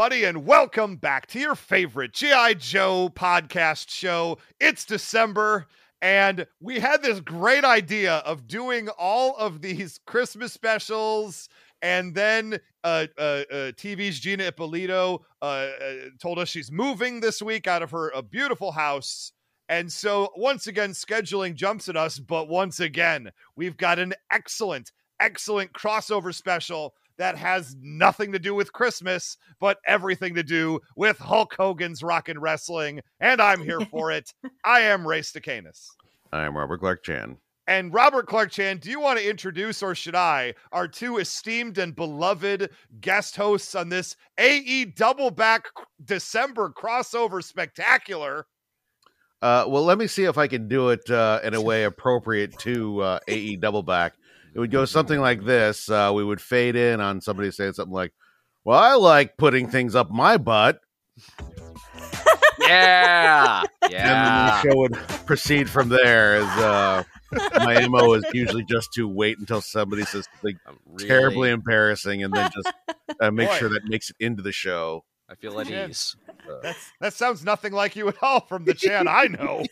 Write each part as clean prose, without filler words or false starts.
everybody, and welcome back to your favorite G.I. Joe podcast show. It's December, and we had this great idea of doing all of these Christmas specials, and then TV's Gina Ippolito told us she's moving this week out of her beautiful house. And so, once again, scheduling jumps at us, but once again, we've got an excellent crossover special that has nothing to do with Christmas, but everything to do with Hulk Hogan's Rockin' Wrestling. And I'm here for it. I am Ray Stakanis. I am Robert Clark Chan. And Robert Clark Chan, do you want to introduce, or should I, our two esteemed and beloved guest hosts on this AE Double Back December crossover spectacular? Well, let me see if I can do it in a way appropriate to AE Double Back. It would go something like this. We would fade in on somebody saying something like, well, I like putting things up my butt. Yeah. And then the show would proceed from there. As my MO is usually just to wait until somebody says something terribly embarrassing and then just make sure that makes it into the show. I feel at ease. That sounds nothing like you at all from the Chan I know.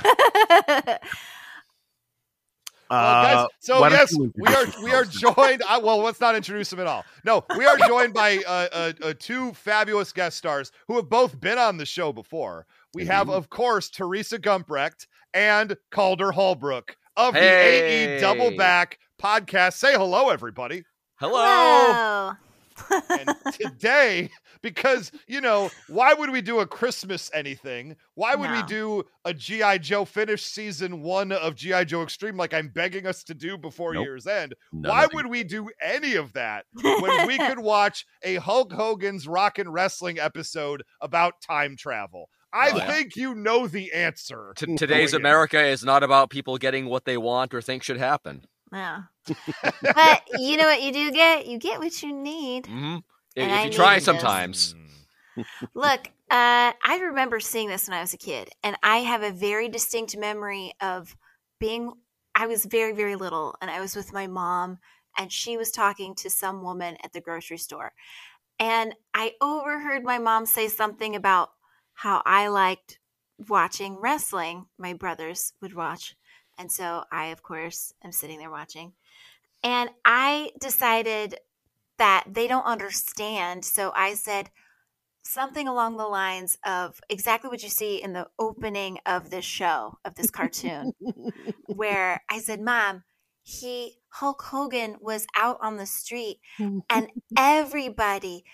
Guys, so yes, we are joined. Well, let's not introduce them at all. No, we are joined by two fabulous guest stars who have both been on the show before. We have, of course, Teresa Gumprecht and Calder Holbrook of the AE Double Back podcast. Say hello, everybody. Hello. And today, because, why would we do a Christmas anything? Why would we do a G.I. Joe finish season 1 of G.I. Joe Extreme like I'm begging us to do before year's end? Why would we do any of that when we could watch a Hulk Hogan's Rockin' Wrestling episode about time travel? I think you know the answer. Today's America is not about people getting what they want or think should happen. No. But you know what you do get? You get what you need. Mm-hmm. If you try sometimes. Look, I remember seeing this when I was a kid, and I have a very distinct memory of I was very, very little, and I was with my mom, and she was talking to some woman at the grocery store. And I overheard my mom say something about how I liked watching wrestling. My brothers would watch. And so I, of course, am sitting there watching. And I decided that they don't understand. So I said something along the lines of exactly what you see in the opening of this show, of this cartoon, where I said, Mom, Hulk Hogan was out on the street and everybody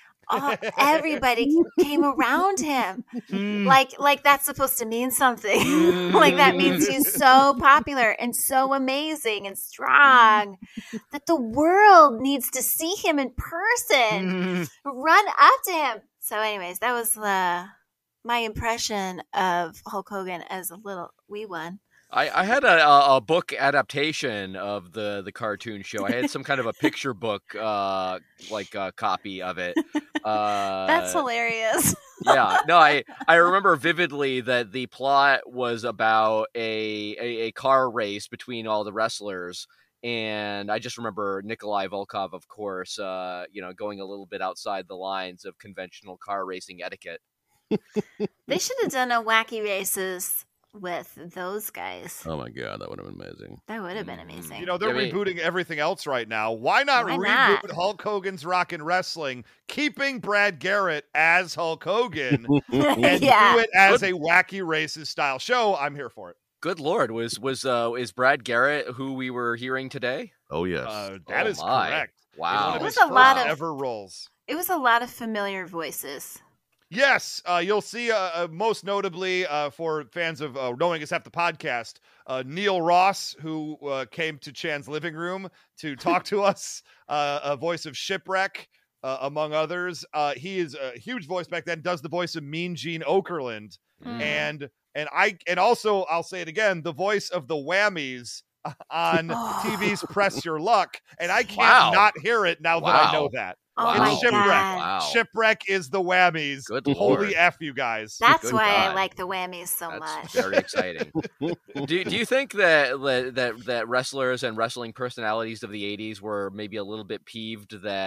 came around him. Like that's supposed to mean something. Like that means he's so popular and so amazing and strong that the world needs to see him in person. Run up to him. So anyways, that was my impression of Hulk Hogan as a little wee one. I had a book adaptation of the cartoon show. I had some kind of a picture book, copy of it. That's hilarious. Yeah, no, I remember vividly that the plot was about a car race between all the wrestlers. And I just remember Nikolai Volkov, of course, going a little bit outside the lines of conventional car racing etiquette. They should have done a Wacky Races with those guys. Oh my God, that would have been amazing. That would have been amazing. They're rebooting everything else right now. Why not reboot Hulk Hogan's Rockin' Wrestling, keeping Brad Garrett as Hulk Hogan, and do it as a Wacky Races style show? I'm here for it. Good Lord, is Brad Garrett who we were hearing today? Oh yes, that is correct. Wow, it was a lot of ever roles. It was a lot of familiar voices. Yes, you'll see most notably for fans of Knowing Is Half the Podcast, Neil Ross, who came to Chan's living room to talk to us, a voice of Shipwreck, among others. He is a huge voice back then, does the voice of Mean Gene Okerlund. And also, I'll say it again, the voice of the Whammies on TV's Press Your Luck. And I can't not hear it now that I know that. Oh my Shipwreck. God. Wow. Shipwreck is the Whammies. Good Holy Lord. F, you guys. That's Good why God. I like the Whammies so That's much. very exciting. Do you think that wrestlers and wrestling personalities of the 80s were maybe a little bit peeved that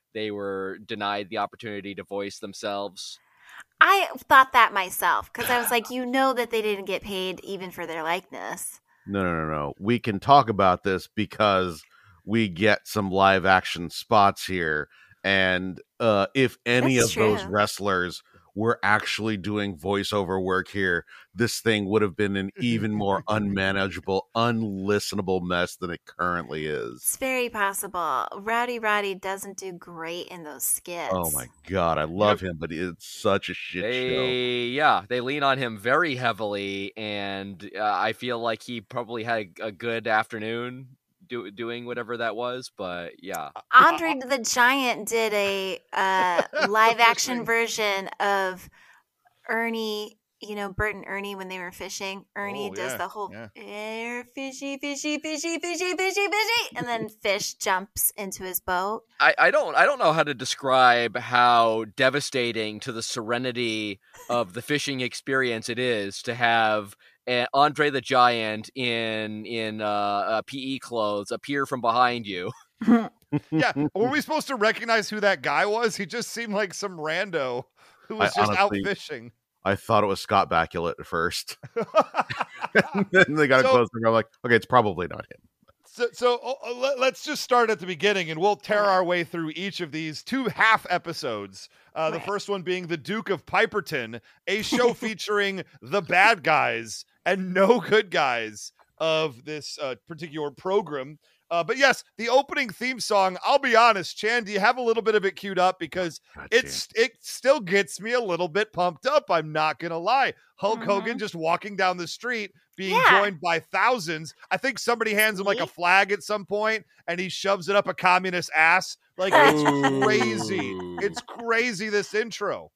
they were denied the opportunity to voice themselves. I thought that myself because I was like, that they didn't get paid even for their likeness. No. We can talk about this because we get some live action spots here. And if any That's of those true. wrestlers were actually doing voiceover work here, this thing would have been an even more unmanageable, unlistenable mess than it currently is. It's very possible. Roddy doesn't do great in those skits. Oh my God, I love him, but it's such a shit show. They lean on him very heavily, and I feel like he probably had a good afternoon doing whatever that was, but yeah. Andre the Giant did a live action version of Ernie, Bert and Ernie when they were fishing. Ernie does the whole air fishy, and then fish jumps into his boat. I don't know how to describe how devastating to the serenity of the fishing experience it is to have Andre the Giant in PE clothes appear from behind you. Yeah, were we supposed to recognize who that guy was? He just seemed like some rando who was just out fishing. I thought it was Scott Bakula at first. And then they got closer and I'm like, okay, it's probably not him. So let's just start at the beginning, and we'll tear our way through each of these 2 half episodes. The first one being The Duke of Piperton, a show featuring the bad guys and no good guys of this particular program. But yes, the opening theme song, I'll be honest, Chan, do you have a little bit of it queued up? Because it still gets me a little bit pumped up. I'm not going to lie. Hulk Hogan just walking down the street, being joined by thousands. I think somebody hands him like a flag at some point, and he shoves it up a communist ass. Like, it's crazy. It's crazy, this intro.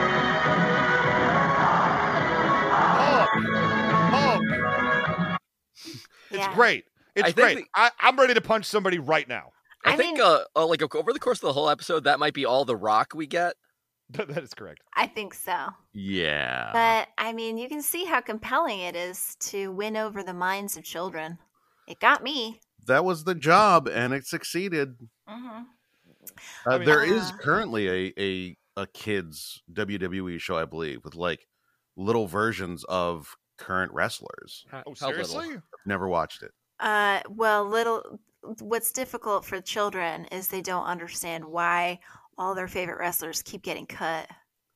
Hulk. It's great. It's great. I'm ready to punch somebody right now. I think like over the course of the whole episode, that might be all the Rock we get. That is correct. I think so. Yeah. But, I mean, you can see how compelling it is to win over the minds of children. It got me. That was the job, and it succeeded. Mm-hmm. There is currently a kids WWE show, I believe, with like little versions of current wrestlers. Oh, seriously? Never watched it. What's difficult for children is they don't understand why all their favorite wrestlers keep getting cut.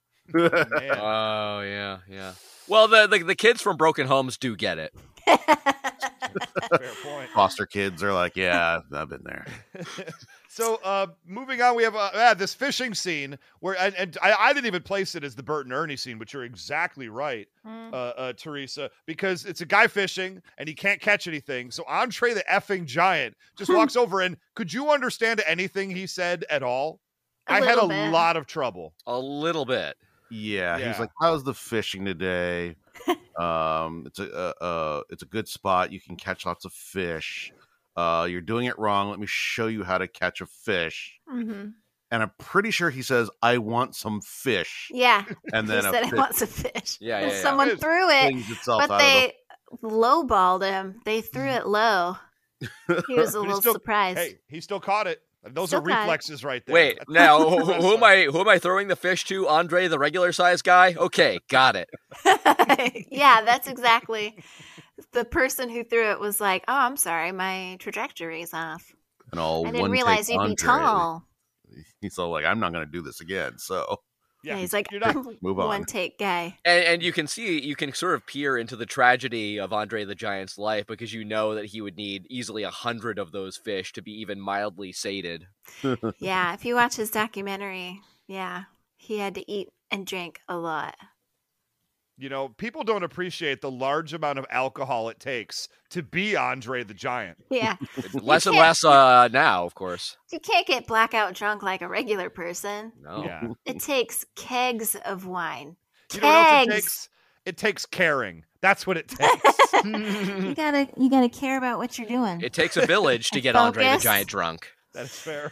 Oh, yeah. Well, the kids from broken homes do get it. Fair point. Foster kids are like, yeah, I've been there. So, moving on, we have this fishing scene where, and I didn't even place it as the Bert and Ernie scene, but you're exactly right, Teresa, because it's a guy fishing and he can't catch anything. So Andre the effing Giant just walks over, and could you understand anything he said at all? I had a lot of trouble. A little bit. Yeah, he's like, how's the fishing today? It's a good spot. You can catch lots of fish. You're doing it wrong. Let me show you how to catch a fish. Mm-hmm. And I'm pretty sure he says, I want some fish. Yeah. And then he said he wants a fish. Yeah. Someone threw it, but they lowballed him. They threw it low. He was a little surprised. Hey, he still caught it. Those are reflexes right there. Wait, now who am I throwing the fish to? Andre, the regular size guy? Okay, got it. Yeah, that's exactly. The person who threw it was like, "Oh, I'm sorry, my trajectory's off. I didn't realize you'd be tall." He's all like, "I'm not going to do this again." So yeah, he's like, move on. One take guy. And you can sort of peer into the tragedy of Andre the Giant's life, because you know that he would need easily 100 of those fish to be even mildly sated. Yeah, if you watch his documentary, he had to eat and drink a lot. You know, people don't appreciate the large amount of alcohol it takes to be Andre the Giant. Yeah. Less and less now, of course. You can't get blackout drunk like a regular person. No. Yeah. It takes kegs of wine. You know what else it takes? It takes caring. That's what it takes. You gotta care about what you're doing. It takes a village to get Andre the Giant drunk. That is fair.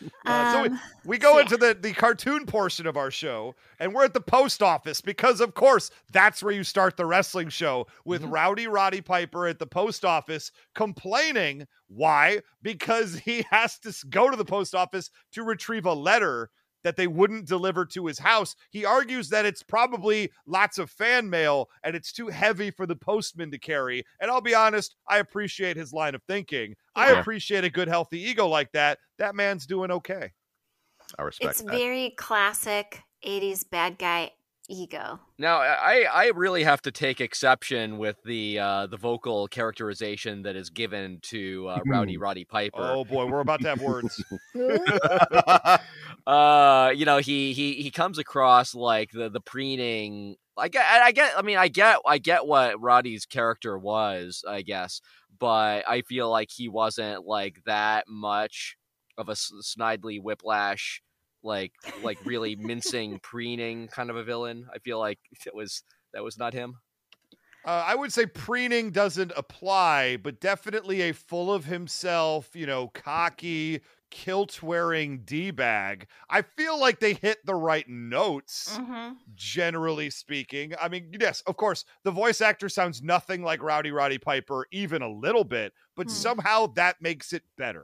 So we go into the cartoon portion of our show, and we're at the post office because, of course, that's where you start the wrestling show with Rowdy Roddy Piper at the post office complaining. Why? Because he has to go to the post office to retrieve a letter that they wouldn't deliver to his house. He argues that it's probably lots of fan mail and it's too heavy for the postman to carry. And I'll be honest, I appreciate his line of thinking. I appreciate a good, healthy ego like that. That man's doing okay. I respect It's that. very classic 80s bad guy ego. Now, I really have to take exception with the vocal characterization that is given to Rowdy Roddy Piper. Oh boy, we're about to have words. He comes across like the preening. I get what Roddy's character was, I guess, but I feel like he wasn't like that much of a Snidely Whiplash, like really mincing, preening kind of a villain. I feel like that was not him. I would say preening doesn't apply, but definitely a full of himself, cocky, kilt-wearing D-bag. I feel like they hit the right notes, generally speaking. I mean, yes, of course, the voice actor sounds nothing like Rowdy Roddy Piper, even a little bit, but somehow that makes it better.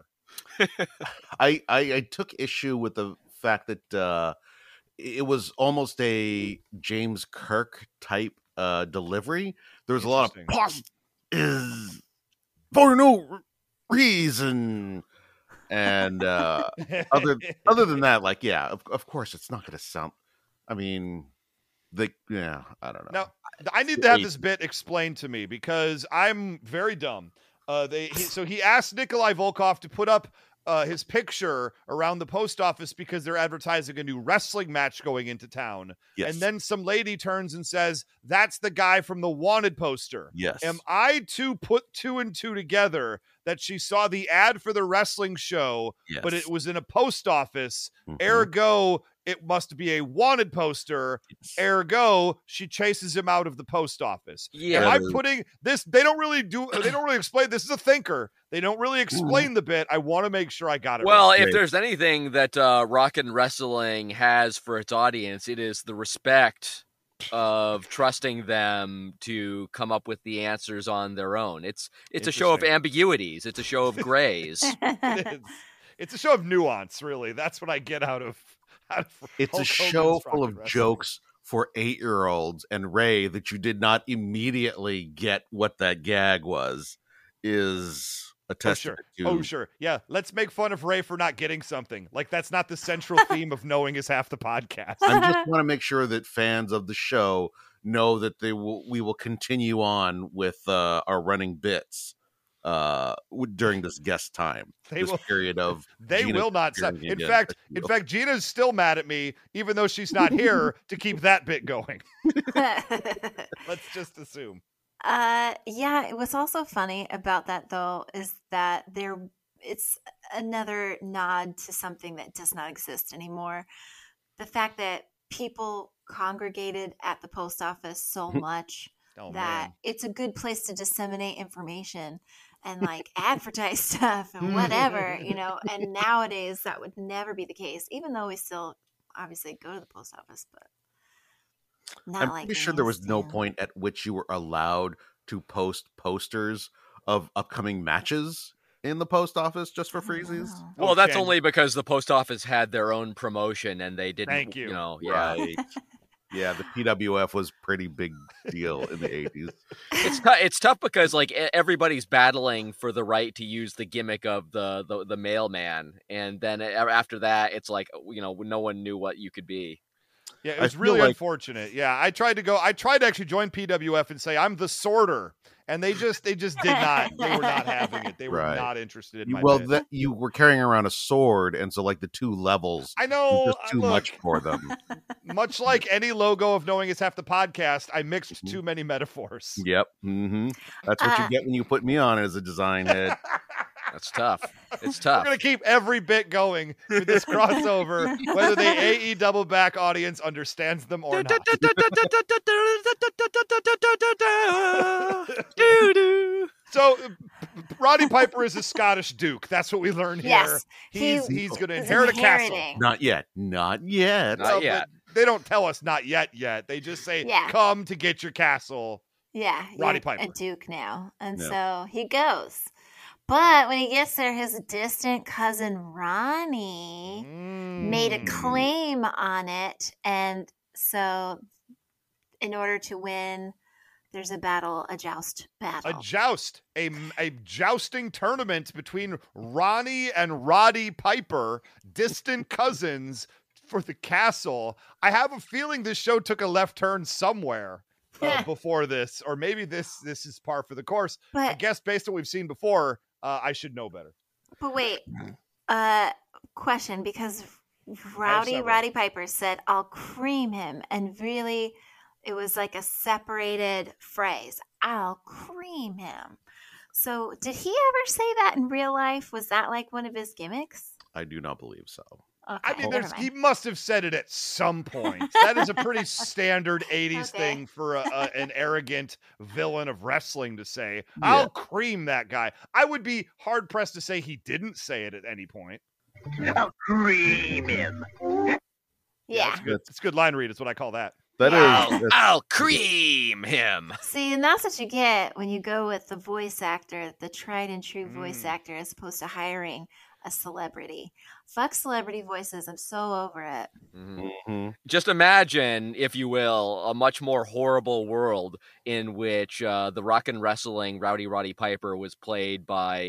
I took issue with the fact that it was almost a James Kirk type delivery. There was a lot of "Post is for no reason," and other than that, like, yeah, of course, it's not going to sound. I mean, I don't know. Now, I need to have this bit explained to me because I'm very dumb. So he asked Nikolai Volkov to put up his picture around the post office because they're advertising a new wrestling match going into town. Yes. And then some lady turns and says, "That's the guy from the wanted poster." Yes. Am I to put two and two together that she saw the ad for the wrestling show, but it was in a post office? Ergo, it must be a wanted poster. Ergo, she chases him out of the post office. Yeah. Am I putting this? They don't really explain. This is a thinker. They don't really explain the bit. I want to make sure I got it well, right. If there's anything that Rockin' Wrestling has for its audience, it is the respect of trusting them to come up with the answers on their own. It's a show of ambiguities. It's a show of grays. It's a show of nuance, really. That's what I get out of it's Hulk a show Hogan's full of Rockin' Wrestling. jokes for 8-year-olds, and Ray, that you did not immediately get what that gag was, is a testament to. Oh, sure. Yeah. Let's make fun of Ray for not getting something. Like, that's not the central theme of Knowing Is Half the Podcast. I just want to make sure that fans of the show know that we will continue on with our running bits during this guest time. They Gina will not stop. appearing In again. fact, Gina's still mad at me, even though she's not here to keep that bit going. Let's just assume. What's also funny about that, though, is that it's another nod to something that does not exist anymore. The fact that people congregated at the post office so much that it's a good place to disseminate information and like advertise stuff and whatever, and nowadays that would never be the case, even though we still obviously go to the post office, but I'm pretty sure there was no point at which you were allowed to post posters of upcoming matches in the post office just for freezies. Well, that's only because the post office had their own promotion and they didn't. Thank you. Right. Yeah, the PWF was pretty big deal in the 80s. It's tough because like everybody's battling for the right to use the gimmick of the mailman, and then after that, it's like no one knew what you could be. Yeah, it was really unfortunate. Yeah, I tried to actually join PWF and say I'm the sorter, and they just did not. They were not having it. They were not interested in my bit. You were carrying around a sword, and so like the two levels, I know, was just too much for them. Much like any logo of Knowing Is Half the Podcast, I mixed too many metaphors. Yep, that's what you get when you put me on as a design head. That's tough. It's tough. We're going to keep every bit going with this crossover, whether the AE Double Back audience understands them or not. So Roddy Piper is a Scottish duke. That's what we learn here. Yes, He's he going to is inherit a castle. inheriting. Not yet. Not yet. Not yet. They don't tell us not yet. They just say, Yeah. come to get your castle. Yeah, Roddy you're Piper. a duke now, and Yeah. so he goes. But when he gets there, his distant cousin Ronnie made a claim on it, and so in order to win, there's a joust battle. A joust, a jousting tournament between Ronnie and Roddy Piper, distant cousins, for the castle. I have a feeling this show took a left turn somewhere before this, or maybe this is par for the course. I But guess based on what we've seen before, I should know better. but wait, question, because several. Roddy Piper said, "I'll cream him," and really, it was like a separated phrase. I'll cream him. So, did he ever say that in real life? Was that like one of his gimmicks? I do not believe so. Okay, I mean, never he mind. must have said it at some point. That is a pretty standard 80s Okay. thing for an arrogant villain of wrestling to say. Yeah. I'll cream that guy. I would be hard pressed to say he didn't say it at any point. I'll cream him. Yeah. It's good line read. Is what I call that. That is. I'll cream him. See, and that's what you get when you go with the voice actor, the tried and true voice actor, as opposed to hiring a celebrity. Fuck celebrity voices. I'm so over it. Mhm. Just imagine, if you will, a much more horrible world in which the rock and wrestling Roddy Piper was played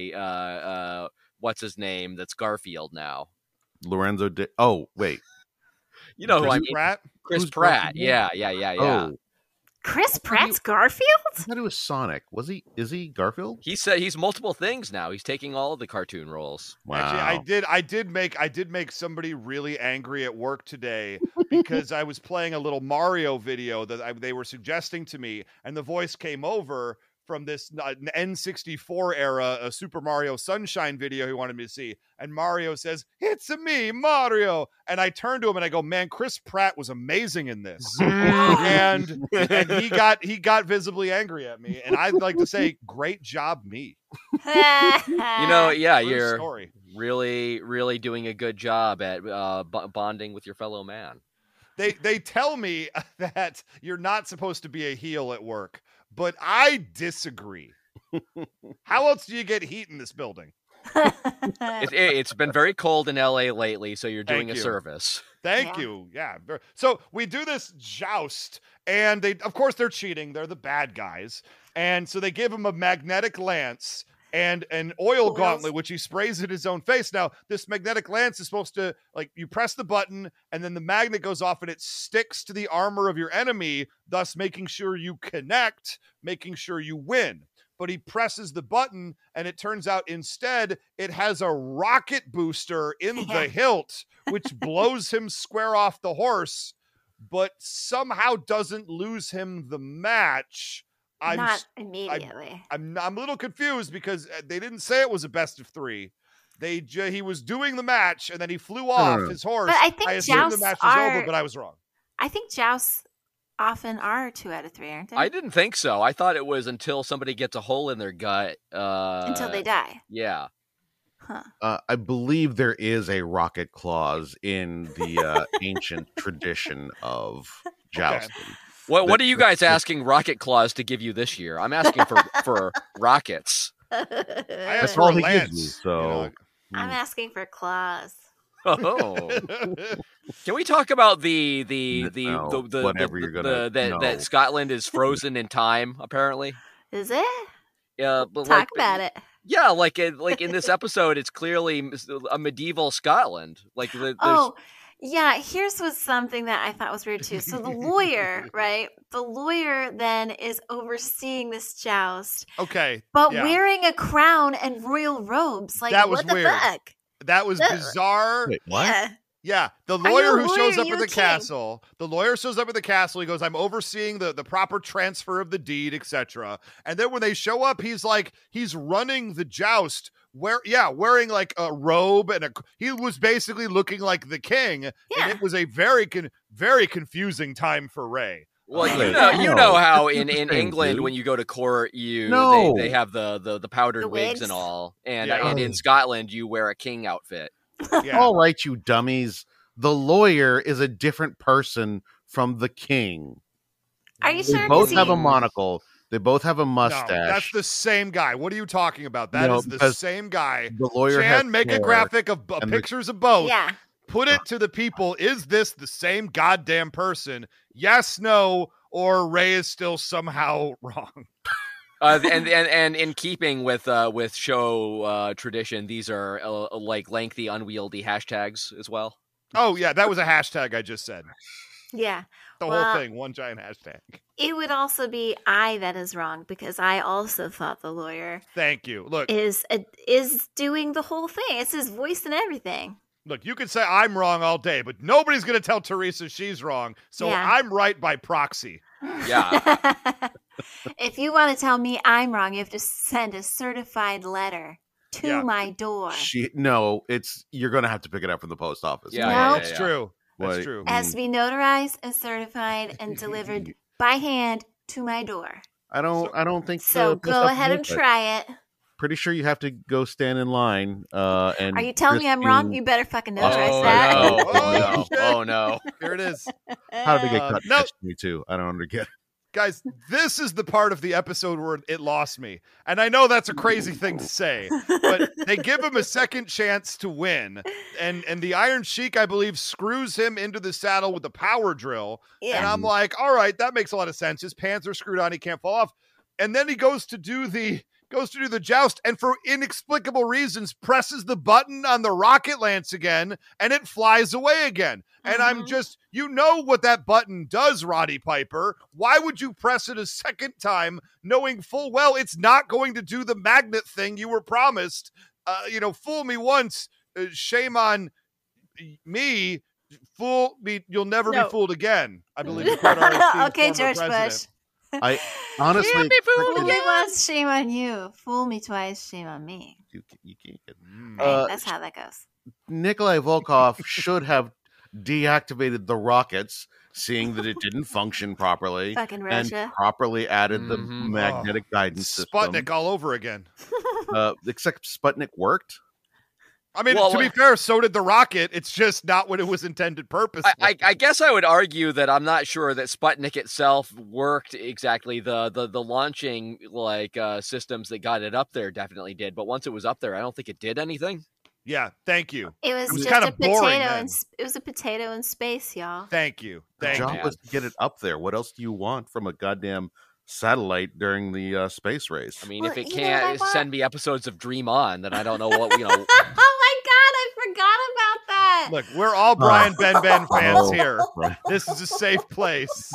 by what's his name? That's Garfield now. Lorenzo. Oh, wait. You know who I mean? Pratt? Chris Who's Pratt. Garfield? Yeah. Oh, Chris Pratt's Garfield? I thought it was Sonic. Was he? Is he Garfield? He said he's multiple things now. He's taking all of the cartoon roles. Wow. Actually, I did make somebody really angry at work today because I was playing a little Mario video that they were suggesting to me, and the voice came over from this N64 era, a Super Mario Sunshine video he wanted me to see. And Mario says, "It's me, Mario." And I turned to him and I go, "Man, Chris Pratt was amazing in this." and he got visibly angry at me. And I'd like to say, great job, me. You know, yeah, True you're story. really doing a good job at bonding with your fellow man. They tell me that you're not supposed to be a heel at work, but I disagree. How else do you get heat in this building? It's been very cold in LA lately, so you're doing Thank a you. service. Thank Yeah. you. Yeah. So we do this joust, and of course, they're cheating. They're the bad guys. And so they give him a magnetic lance and an oil gauntlet, which he sprays at his own face. Now, this magnetic lance is supposed to, like, you press the button and then the magnet goes off and it sticks to the armor of your enemy, thus making sure you connect, making sure you win. But he presses the button and it turns out instead it has a rocket booster in the hilt, which blows him square off the horse, but somehow doesn't lose him the match. Not immediately. I'm a little confused because they didn't say it was a best of 3. He was doing the match and then he flew off his horse. But I think assumed the jousts match was are- over, but I was wrong. I think jousts often are 2 out of 3, aren't they? I didn't think so. I thought it was until somebody gets a hole in their gut. Until they die. Yeah. Huh. I believe there is a rocket clause in the ancient tradition of jousting. What are you guys asking Rocket Claus to give you this year? I'm asking for rockets. I That's asked for all a he gives lance. you, so I'm asking for claws. Oh. Can we talk about the whatever you're gonna that Scotland is frozen in time? Apparently, Is it? but Talk about it. Yeah, like in this episode, it's clearly a medieval Scotland. Like there's Yeah, here's was something that I thought was weird too. So the lawyer, right? The lawyer then is overseeing this joust, Okay. but yeah. wearing a crown and royal robes. Like, That was what the weird. fuck? That was bizarre. Wait, what? Yeah. Yeah, the you lawyer a who lawyer? shows up You're at the a king. castle. The lawyer shows up at the castle. He goes, "I'm overseeing the proper transfer of the deed, etc." And then when they show up, he's running the joust. Wearing like a robe and he was basically looking like the king. Yeah. And it was a very confusing time for Ray. Well, Wait, you no. know how in It's the same, England dude. when you go to court, No. they have the powdered The wigs wigs? and all, and Yeah. and in Scotland you wear a king outfit. Yeah. All right, you dummies. The lawyer is a different person from the king. Are you They sure? both 'Cause have a he- monocle. They both have a No, mustache. that's the same guy. What are you talking about? That No, is the because same guy. the lawyer has Chan, make a hair, graphic of and the- pictures of both. Yeah. Put it to the people. Is this the same goddamn person? Yes, no, or Ray is still somehow wrong. And in keeping with show tradition, these are like lengthy, unwieldy hashtags as well. Oh, yeah, that was a hashtag I just said. Yeah. The Well, whole thing, one giant hashtag. It would also be I that is wrong because I also thought the lawyer Thank you. Look, is doing the whole thing. It's his voice and everything. you could say I'm wrong all day, but nobody's going to tell Teresa she's wrong. So Yeah. I'm right by proxy. Yeah. If you want to tell me I'm wrong, you have to send a certified letter to Yeah. my door. You're going to have to pick it up from the post office. Yeah, No. yeah, That's yeah. true. That's Wait. true. It has to be notarized and certified and delivered by hand to my door. I don't think So the post go office ahead and does that. try it. Pretty sure you have to go stand in line. And Are you telling me I'm wrong? Christine- You better fucking Oh notarize that. no! Oh, Oh no! shit. Oh no! Here it is. How did they get cut? no. Me too. I don't understand. Guys, this is the part of the episode where it lost me. And I know that's a crazy thing to say, but they give him a second chance to win. And the Iron Sheik, I believe, screws him into the saddle with the power drill. And Yeah. I'm like, all right, that makes a lot of sense. His pants are screwed on, he can't fall off. And then he goes to do the joust, and for inexplicable reasons presses the button on the rocket lance again, and it flies away again. And I'm just, you know what that button does, Roddy Piper. Why would you press it a second time, knowing full well it's not going to do the magnet thing you were promised? Fool me once, shame on me. Fool me, you'll never No. be fooled again. I believe. is what our esteemed Okay, former George president. Bush. I honestly, Can't be fooled Fool freaking- me once, shame on you. Fool me twice, shame on me. you can't get. Mm. Right? That's how that goes. Nikolai Volkov should have deactivated the rockets, seeing that it didn't function properly, Fucking and Russia. properly added the Mhm. magnetic guidance system. Sputnik all over again. Except Sputnik worked. I mean, Well, to be fair, so did the rocket. It's just not what it was intended purpose. I guess I would argue that I'm not sure that Sputnik itself worked exactly. The launching systems that got it up there definitely did, but once it was up there, I don't think it did anything. Yeah, thank you. It was was just kinda a boring potato. then. It was a potato in space, y'all. Thank you. The Thank job you. was to get it up there. What else do you want from a goddamn satellite during the space race? I mean, Well, if it you know what I can't want? send me episodes of Dream On, then I don't know what Oh my god, I forgot about that. Look, we're all Brian Ben fans Oh, here. right. This is a safe place.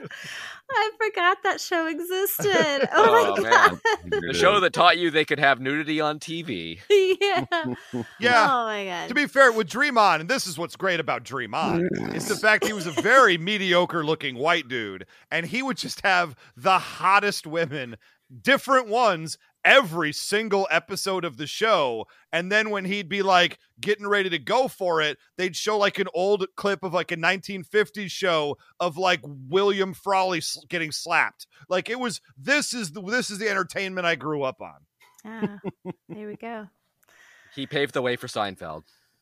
I forgot that show existed. Oh, Oh, my god. the show that taught you they could have nudity on TV. Yeah. Yeah. Oh my god. To be fair, with Dream On, and this is what's great about Dream On, is the fact he was a very mediocre looking white dude, and he would just have the hottest women, different ones, every single episode of the show. And then when he'd be like getting ready to go for it, they'd show like an old clip of like a 1950s show of like William Frawley getting slapped. Like it was, this is the entertainment I grew up on. Ah, there we go. He paved the way for Seinfeld.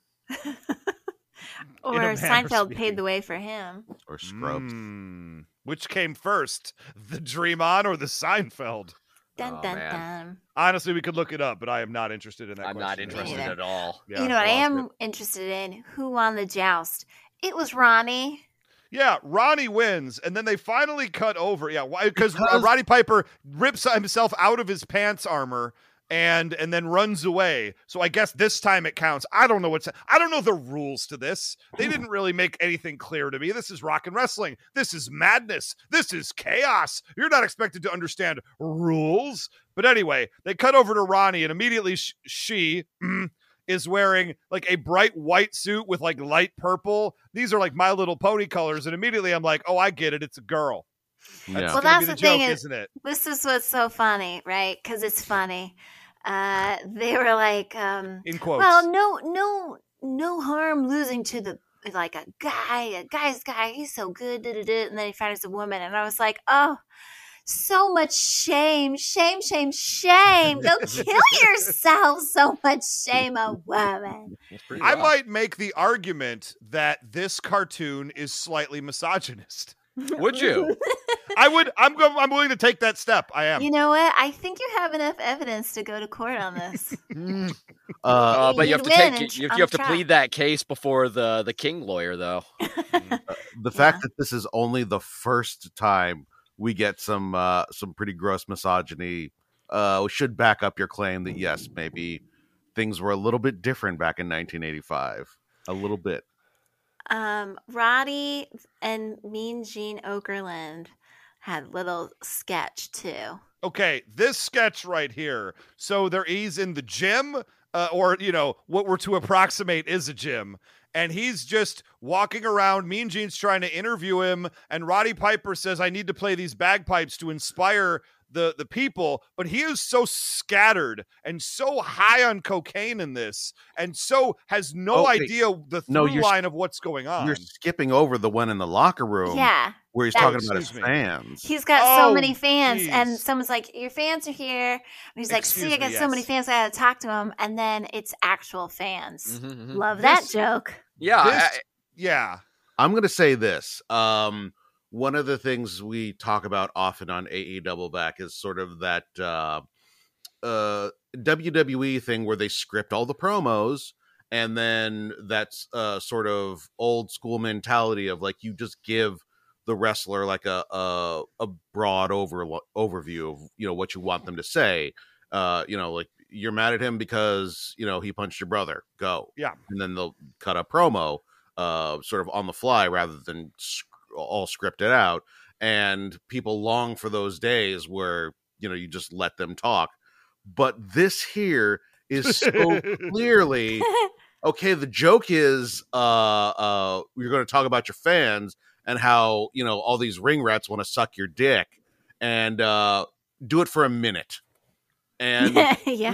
Or In a manner of Seinfeld speaking. paid the way for him. Or Scrubs. Which came first, the Dream On or the Seinfeld? Dun Oh, dun man. dun. Honestly, we could look it up, but I am not interested in that. I'm not question. interested either. at all. Yeah, You know what I lost am it. interested in? Who won the joust? It was Ronnie. Yeah, Ronnie wins, and then they finally cut over. Yeah, why? Because Because- Roddy Piper rips himself out of his pants armor and then runs away. So I guess this time it counts. I don't know I don't know the rules to this. They didn't really make anything clear to me. This is rock and wrestling. This is madness. This is chaos. You're not expected to understand rules. But anyway, they cut over to Ronnie, and immediately she is wearing like a bright white suit with like light purple. These are like My Little Pony colors, and immediately I'm like, oh, I get it. It's a girl. Yeah. That's Well, gonna be that's the the thing joke, is- isn't it? This is what's so funny, right? Because it's funny. They were like, In quotes. well, no harm losing to the like a guy's guy. He's so good. And then he found it's a woman. And I was like, oh, so much shame. Go kill yourself. So much shame, a woman. I might make the argument that this cartoon is slightly misogynist. Would you? I'm willing to take that step. I am. You know what? I think you have enough evidence to go to court on this. But you have to win take you on have to trial. plead that case before the king lawyer, though. The fact that this is only the first time we get some pretty gross misogyny should back up your claim that yes, maybe things were a little bit different back in 1985. A little bit. Roddy and Mean Gene Okerlund had little sketch too. Okay, this sketch right here. So he's in the gym, or what we're to approximate is a gym, and he's just walking around. Mean Gene's trying to interview him, and Roddy Piper says, "I need to play these bagpipes to inspire the people," but he is so scattered and so high on cocaine in this, and so has no idea the through line of what's going on. You're skipping over the one in the locker room. Yeah. Where he's talking about his fans. He's got so many fans, geez. and someone's like, "Your fans are here," and he's like, Excuse "See, I got me, so many yes. fans, I gotta talk to them," and then it's actual fans. Mhm. Love that This- joke. Yeah, Yeah. I'm going to say this. One of the things we talk about often on AE Double Back is sort of that WWE thing where they script all the promos, and then that's sort of old school mentality of like you just give the wrestler like a broad overview of what you want them to say. Like you're mad at him because he punched your brother. Go. Yeah. And then they'll cut a promo sort of on the fly rather than all scripted out. And people long for those days where you just let them talk. But this here is so clearly okay. The joke is you're going to talk about your fans and how all these ring rats want to suck your dick, and do it for a minute. And Yeah.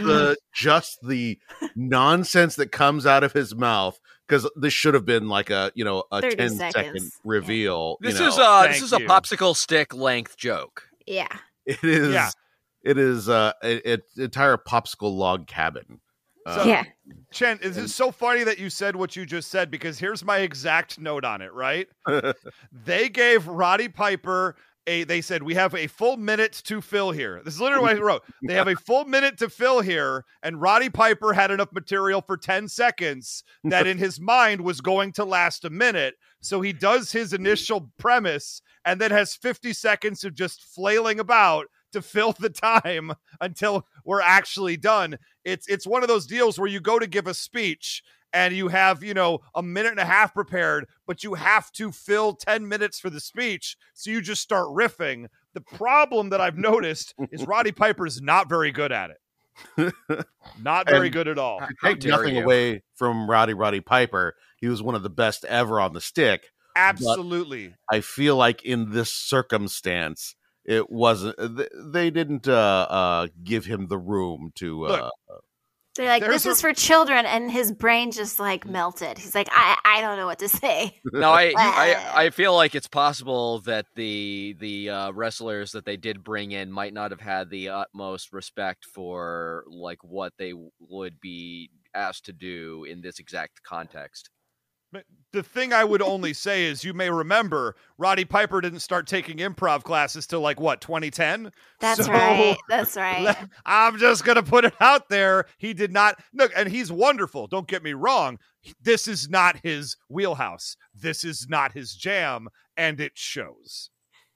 the nonsense that comes out of his mouth, because this should have been like a 30 10-second seconds. reveal. this you is know. this is a Thank you. popsicle stick length joke. Yeah. It is. Yeah. It is an entire popsicle log cabin. Yeah. Chen, this is so funny that you said what you just said, because here's my exact note on it, right? They gave Roddy Piper they said, "We have a full minute to fill here." This is literally what I wrote. They have a full minute to fill here, and Roddy Piper had enough material for 10 seconds that in his mind was going to last a minute. So he does his initial premise and then has 50 seconds of just flailing about to fill the time until we're actually done. It's one of those deals where you go to give a speech and you have, a minute and a half prepared, but you have to fill 10 minutes for the speech. So you just start riffing. The problem that I've noticed is Roddy Piper's not very good at it. Not very And- good at all. Take dare nothing you. away from Roddy Piper. He was one of the best ever on the stick. Absolutely. I feel like in this circumstance, it wasn't. They didn't give him the room to. Look, They're like, There's "This is for children," and his brain just like melted. He's like, I don't know what to say. No, I feel like it's possible that the wrestlers that they did bring in might not have had the utmost respect for like what they would be asked to do in this exact context. But the thing I would only say is, you may remember, Roddy Piper didn't start taking improv classes till 2010? That's So, right. That's right. I'm just going to put it out there. He did not. Look, and he's wonderful. Don't get me wrong. This is not his wheelhouse. This is not his jam. And it shows.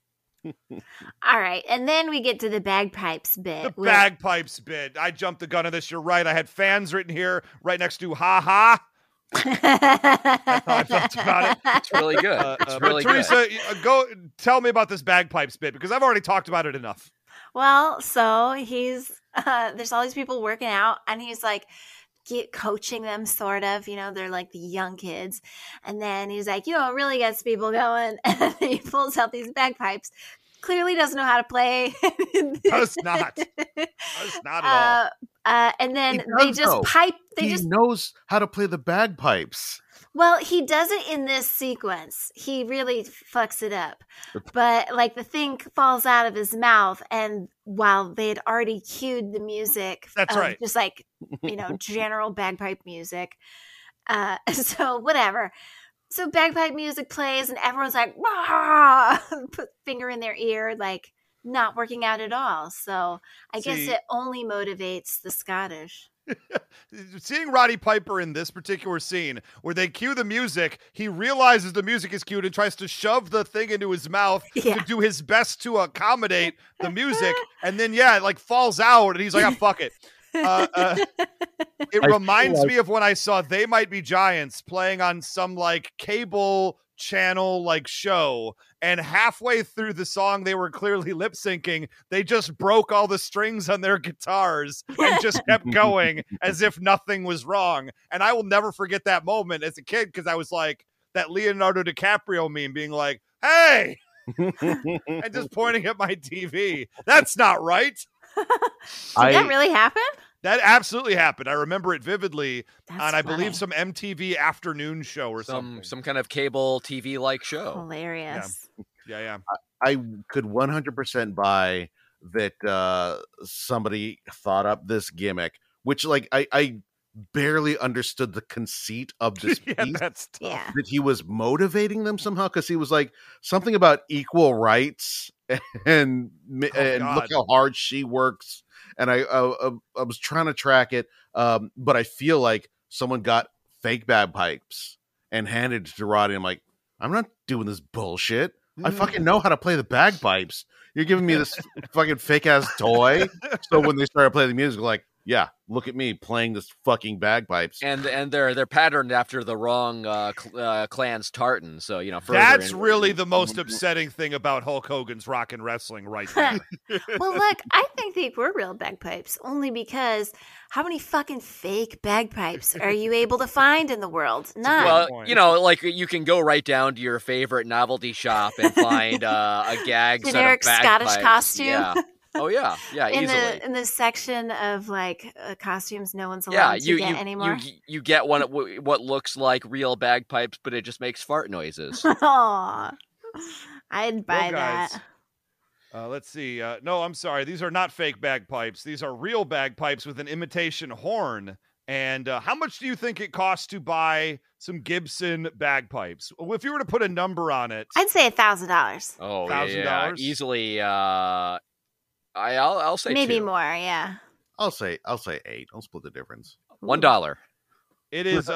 All right. And then we get to the bagpipes bit. The bagpipes bit. I jumped the gun on this. You're right. I had fans written here right next to ha ha. That's how I felt about it. It's really good. It's But really good. Teresa, go tell me about this bagpipes bit, because I've already talked about it enough. Well, so he's there's all these people working out, and he's like coaching them, sort of. They're like the young kids, and then he's like, it really gets people going. And he pulls out these bagpipes. Clearly doesn't know how to play. Does not. Does not at all. And then He they does, just though. pipe. They He just knows how to play the bagpipes. Well, he does it in this sequence. He really fucks it up. But like the thing falls out of his mouth, and while they had already cued the music, That's right. just like, general bagpipe music. So whatever. So bagpipe music plays, and everyone's like, "Rah!" Put finger in their ear, like not working out at all. So I guess it only motivates the Scottish. Seeing Roddy Piper in this particular scene where they cue the music, he realizes the music is cued and tries to shove the thing into his mouth to do his best to accommodate the music. And then, it like falls out and he's like, fuck it. It reminds me of when I saw They Might Be Giants playing on some like cable channel like show, and halfway through the song they were clearly lip syncing. They just broke all the strings on their guitars and just kept going as if nothing was wrong. And I will never forget that moment as a kid, because I was like that Leonardo DiCaprio meme being like, hey, and just pointing at my TV. That's not right. Did that really happen? That absolutely happened. I remember it vividly on, I funny. believe, some MTV afternoon show or something. Some kind of cable TV-like show. Hilarious. Yeah. I could 100% buy that somebody thought up this gimmick, which, like, I barely understood the conceit of this piece. That's tough. Yeah. That he was motivating them somehow, because he was like something about equal rights and look how hard she works. And I was trying to track it, but I feel like someone got fake bagpipes and handed it to Roddy. I'm like, I'm not doing this bullshit. I fucking know how to play the bagpipes. You're giving me this fucking fake ass toy. So when they started playing the music, like, yeah, look at me playing this fucking bagpipes. And they're patterned after the wrong clan's tartan. So, that's really the most upsetting thing about Hulk Hogan's Rock and Wrestling right there. Well, look, I think they were real bagpipes, only because how many fucking fake bagpipes are you able to find in the world? None. Well, like you can go right down to your favorite novelty shop and find a gag generic set of bagpipes. Scottish costume. Yeah. Oh yeah, easily. In the section of like costumes no one's allowed to get anymore. You get one what looks like real bagpipes, but it just makes fart noises. Aw, I'd buy that. Let's see. No, I'm sorry. These are not fake bagpipes. These are real bagpipes with an imitation horn. And how much do you think it costs to buy some Gibson bagpipes? If you were to put a number on it, I'd say $1,000. Oh, $1,000? Yeah, easily. I'll say maybe 2. more. Yeah. I'll say 8. I'll split the difference. $1. It is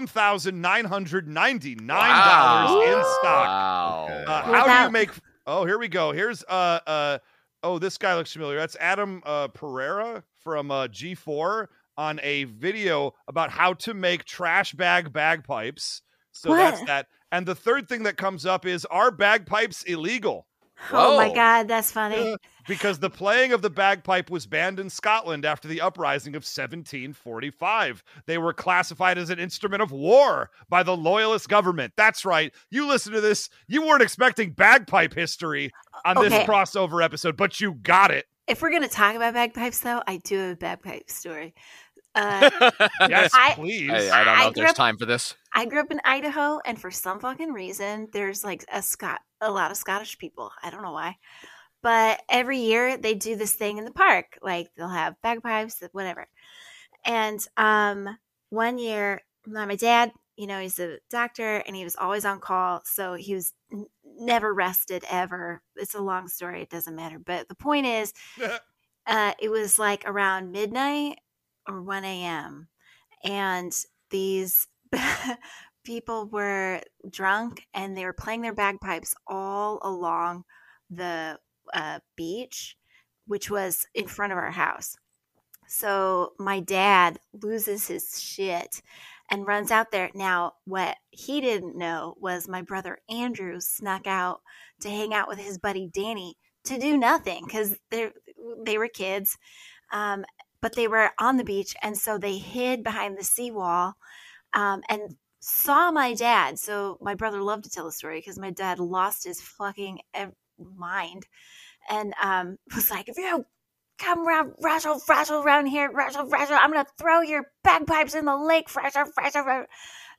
$1,999 in stock. Wow. Okay. How do you make? Oh, here we go. Here's this guy looks familiar. That's Adam Pereira from G4 on a video about how to make trash bag bagpipes. So that's that. And the third thing that comes up is, are bagpipes illegal? Oh my God, that's funny. Because the playing of the bagpipe was banned in Scotland after the uprising of 1745. They were classified as an instrument of war by the loyalist government. That's right. You listen to this. You weren't expecting bagpipe history on this crossover episode, but you got it. If we're going to talk about bagpipes, though, I do have a bagpipe story. Yes, please. I don't know if there's time for this. I grew up in Idaho, and for some fucking reason, there's like a lot of Scottish people. I don't know why. But every year they do this thing in the park. Like they'll have bagpipes, whatever. And one year, my dad, he's a doctor and he was always on call. So he was never rested ever. It's a long story. It doesn't matter. But the point is, it was like around midnight or 1 a.m. And these people were drunk and they were playing their bagpipes all along the beach, which was in front of our house. So my dad loses his shit and runs out there. Now, what he didn't know was my brother Andrew snuck out to hang out with his buddy Danny to do nothing because they were kids, but they were on the beach, and so they hid behind the seawall and saw my dad. So my brother loved to tell the story because my dad lost his fucking mind and was like, if you come around, rattle around here, rattle, I'm gonna throw your bagpipes in the lake, rattle.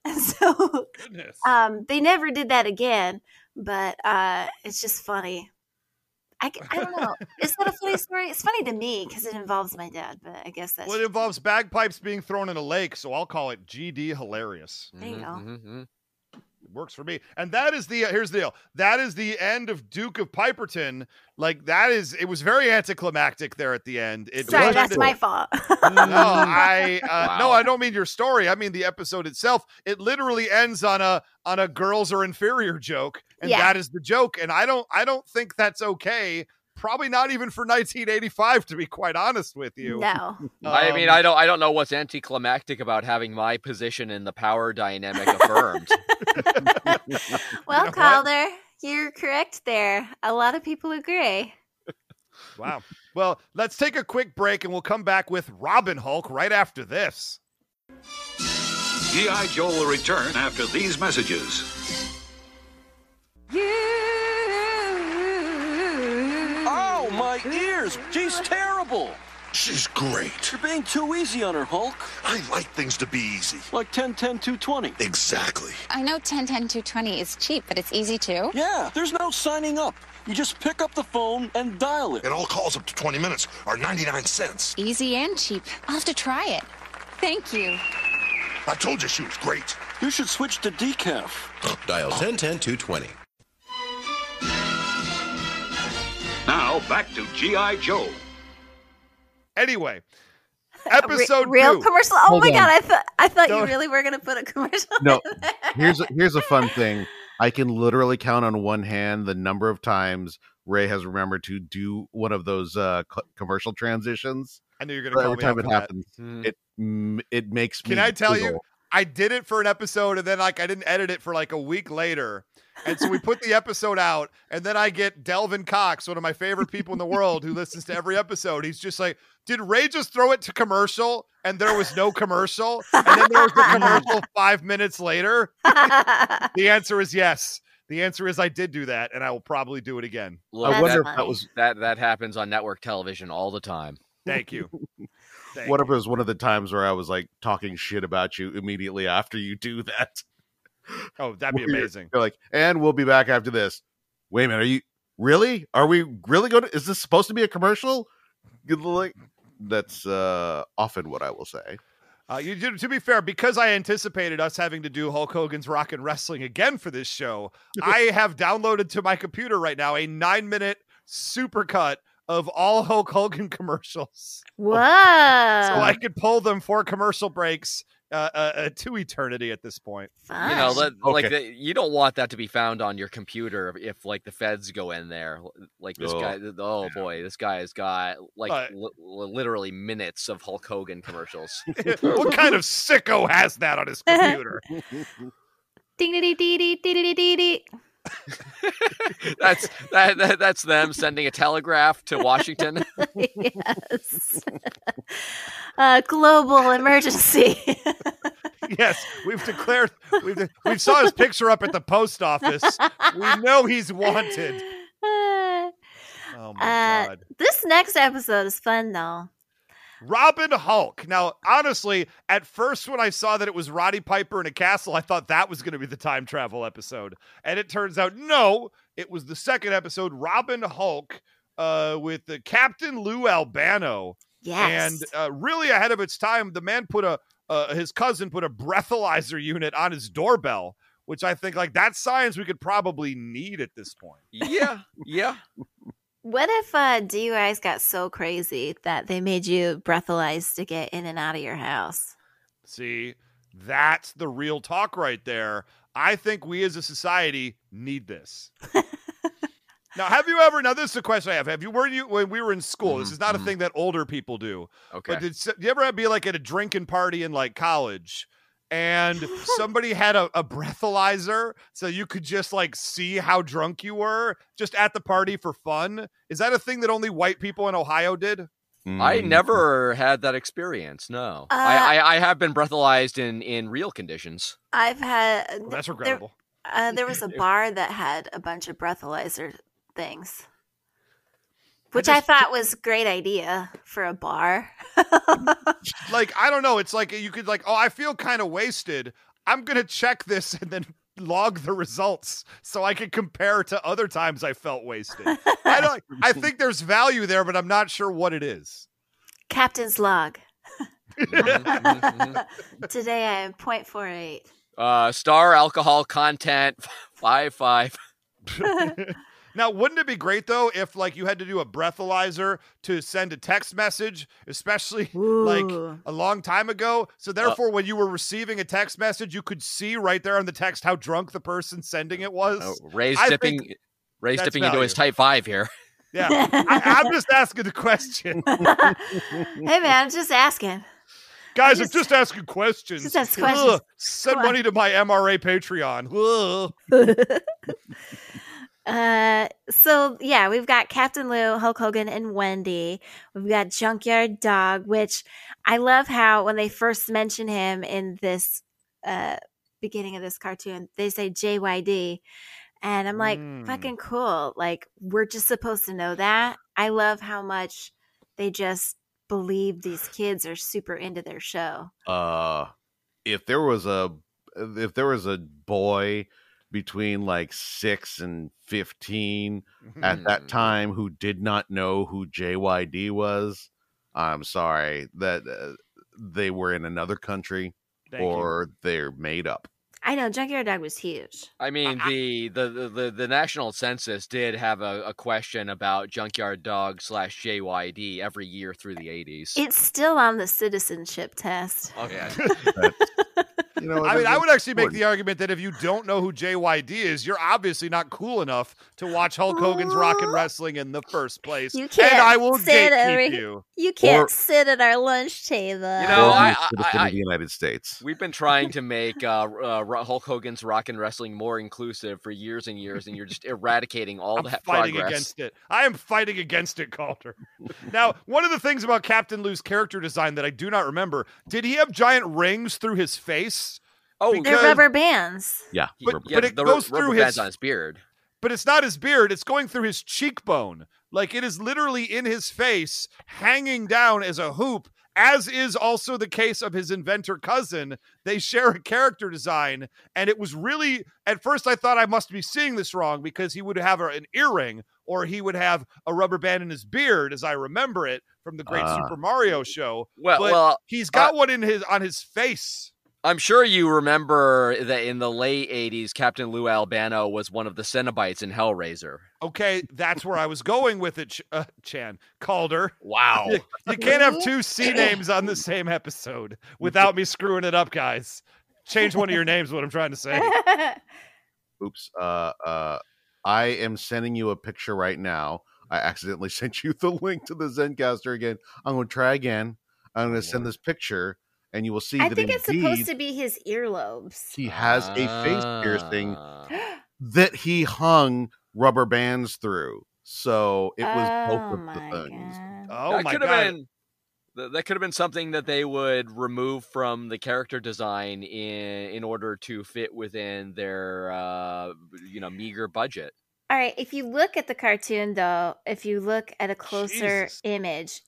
And so Goodness. they never did that again. But it's just funny. I don't know. Is that a funny story? It's funny to me because it involves my dad, but I guess that's Well, it involves bagpipes being thrown in a lake, so I'll call it GD hilarious. There you go. It works for me. And that is the here's the deal. That is the end of Duke of Piperton. Like it was very anticlimactic there at the end. Sorry, that's my fault. No, I don't mean your story. I mean the episode itself. It literally ends on a girls are inferior joke, and that is the joke. And I don't think that's okay. Probably not even for 1985, to be quite honest with you. No. I mean, I don't know what's anticlimactic about having my position in the power dynamic affirmed. Well, Calder, you're correct there. A lot of people agree. Wow. Well, let's take a quick break and we'll come back with Robin Hulk right after this. G.I. Joe will return after these messages. Oh, my ears! She's terrible! She's great. You're being too easy on her, Hulk. I like things to be easy. Like 10-10-220. Exactly. I know 10-10-220 is cheap, but it's easy too. Yeah, there's no signing up. You just pick up the phone and dial it. And all calls up to 20 minutes are 99 cents. Easy and cheap. I'll have to try it. Thank you. I told you she was great. You should switch to decaf. Dial 10-10-220. Now, back to G.I. Joe. Anyway, episode real 2. commercial. Oh Hold my on. God, I thought No. you really were going to put a commercial. No, in there. here's a fun thing. I can literally count on one hand the number of times Ray has remembered to do one of those commercial transitions. I knew you were going to call Every me time out it for that. happens, it makes me. Can I tell you, giggle. I did it for an episode and then I didn't edit it for like a week later. And so we put the episode out and then I get Delvin Cox, one of my favorite people in the world who listens to every episode. He's just like, did Ray just throw it to commercial and there was no commercial? And then there was a commercial 5 minutes later? The answer is yes. The answer is I did do that and I will probably do it again. Look, I wonder That's if that funny. was. that happens on network television all the time. Thank you. Thank What if you. it was one of the times where I was like talking shit about you immediately after you do that? Oh, that'd be Where you're- amazing. You're like, and we'll be back after this. Wait a minute, are you really? Are we really going to? Is this supposed to be a commercial? Like, that's often what I will say. To be fair, because I anticipated us having to do Hulk Hogan's Rock and Wrestling again for this show, I have downloaded to my computer right now a 9-minute supercut of all Hulk Hogan commercials. Whoa. So I could pull them for commercial breaks to eternity at this point. Fun. You know, Okay. you don't want that to be found on your computer if like the feds go in there. Like this Oh. guy, oh boy, this guy has got like Uh, literally minutes of Hulk Hogan commercials. What kind of sicko has that on his computer? Ding dee dee dee dee dee dee dee. That's them sending a telegraph to Washington. Yes. Global emergency. Yes, we've declared. We saw his picture up at the post office. We know he's wanted. Oh my God. This next episode is fun though. Robin Hulk. Now, honestly, at first when I saw that it was Roddy Piper in a castle, I thought that was going to be the time travel episode. And it turns out, no, it was the second episode, Robin Hulk, with the Captain Lou Albano. Yes. And really ahead of its time, the man put his cousin put a breathalyzer unit on his doorbell, which I think like that's science we could probably need at this point. Yeah. What if DUIs got so crazy that they made you breathalyze to get in and out of your house? See, that's the real talk right there. I think we as a society need this. Now, have you ever? Now, this is a question I have. When we were in school? This is not a thing that older people do. Okay. But did you ever be like at a drinking party in like college, and somebody had a breathalyzer, so you could just like see how drunk you were just at the party for fun? Is that a thing that only white people in Ohio did? I never had that experience. No, I have been breathalyzed in real conditions. I've had. Well, that's regrettable. There was a bar that had a bunch of breathalyzer things, which I thought was a great idea for a bar. Like, I don't know. It's like you could like, oh, I feel kind of wasted. I'm going to check this and then log the results so I can compare to other times I felt wasted. I think there's value there, but I'm not sure what it is. Captain's log. Today I am 0.48. Star alcohol content 5.5. Now, wouldn't it be great though if like you had to do a breathalyzer to send a text message, especially like a long time ago? So therefore, when you were receiving a text message, you could see right there on the text how drunk the person sending it was. Ray's dipping into his Type 5 here. Yeah, I'm just asking the question. Hey man, I'm just asking. Guys, I'm just asking questions. Just ask questions. Ugh, send money to my MRA Patreon. So yeah, we've got Captain Lou, Hulk Hogan, and Wendy. We've got Junkyard Dog, which I love how when they first mention him in this beginning of this cartoon, they say JYD. And I'm like, fucking cool. Like, we're just supposed to know that. I love how much they just believe these kids are super into their show. If there was a boy between like 6 and 15 at that time who did not know who JYD was, I'm sorry that they were in another country or they're made up. I know Junkyard Dog was huge. I mean, the national census did have a question about Junkyard Dog / JYD every year through the 80s. It's still on the citizenship test. Okay. You know, I mean, I would actually make the argument that if you don't know who JYD is, you're obviously not cool enough to watch Hulk Hogan's Rockin' Wrestling in the first place. You can't and I will sit gatekeep you. You can't sit at our lunch table. You know, the United States. We've been trying to make Hulk Hogan's Rockin' Wrestling more inclusive for years and years, and you're just eradicating all that fighting progress. Against it. I am fighting against it, Calder. Now, one of the things about Captain Lou's character design that I do not remember, did he have giant rings through his face? Oh, they're rubber bands. Yeah, but it goes through his on his beard. But it's not his beard; it's going through his cheekbone. Like it is literally in his face, hanging down as a hoop. As is also the case of his inventor cousin. They share a character design, and it was really at first I thought I must be seeing this wrong because he would have an earring or he would have a rubber band in his beard, as I remember it from the Great Super Mario show. Well, he's got one on his face. I'm sure you remember that in the late 80s, Captain Lou Albano was one of the Cenobites in Hellraiser. Okay, that's where I was going with it, Chan. Calder. Wow. You can't have two C names on the same episode without me screwing it up, guys. Change one of your names, what I'm trying to say. Oops. I am sending you a picture right now. I accidentally sent you the link to the Zencastr again. I'm going to try again. I'm going to send this picture. And you will see I that think it's supposed to be his earlobes. He has a face piercing that he hung rubber bands through. So it was both of the things. Oh my God. That could have been something that they would remove from the character design in order to fit within their meager budget. All right, if you look at the cartoon though, if you look at a closer image,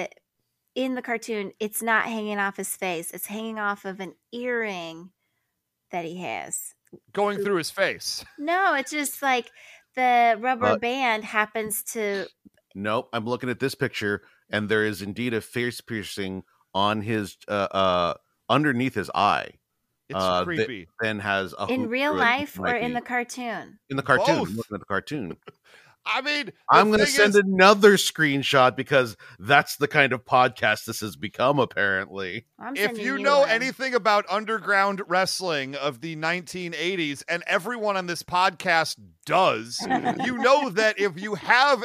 in the cartoon, it's not hanging off his face. It's hanging off of an earring that he has. Going through his face. No, it's just like the rubber band happens to... Nope, I'm looking at this picture, and there is indeed a face piercing on his, underneath his eye. It's creepy. Then has a in real life or in the cartoon? In the cartoon. Both. I'm looking at the cartoon. I mean, I'm going to send another screenshot because that's the kind of podcast this has become, apparently. If you know anything about underground wrestling of the 1980s, and everyone on this podcast does, you know that if you have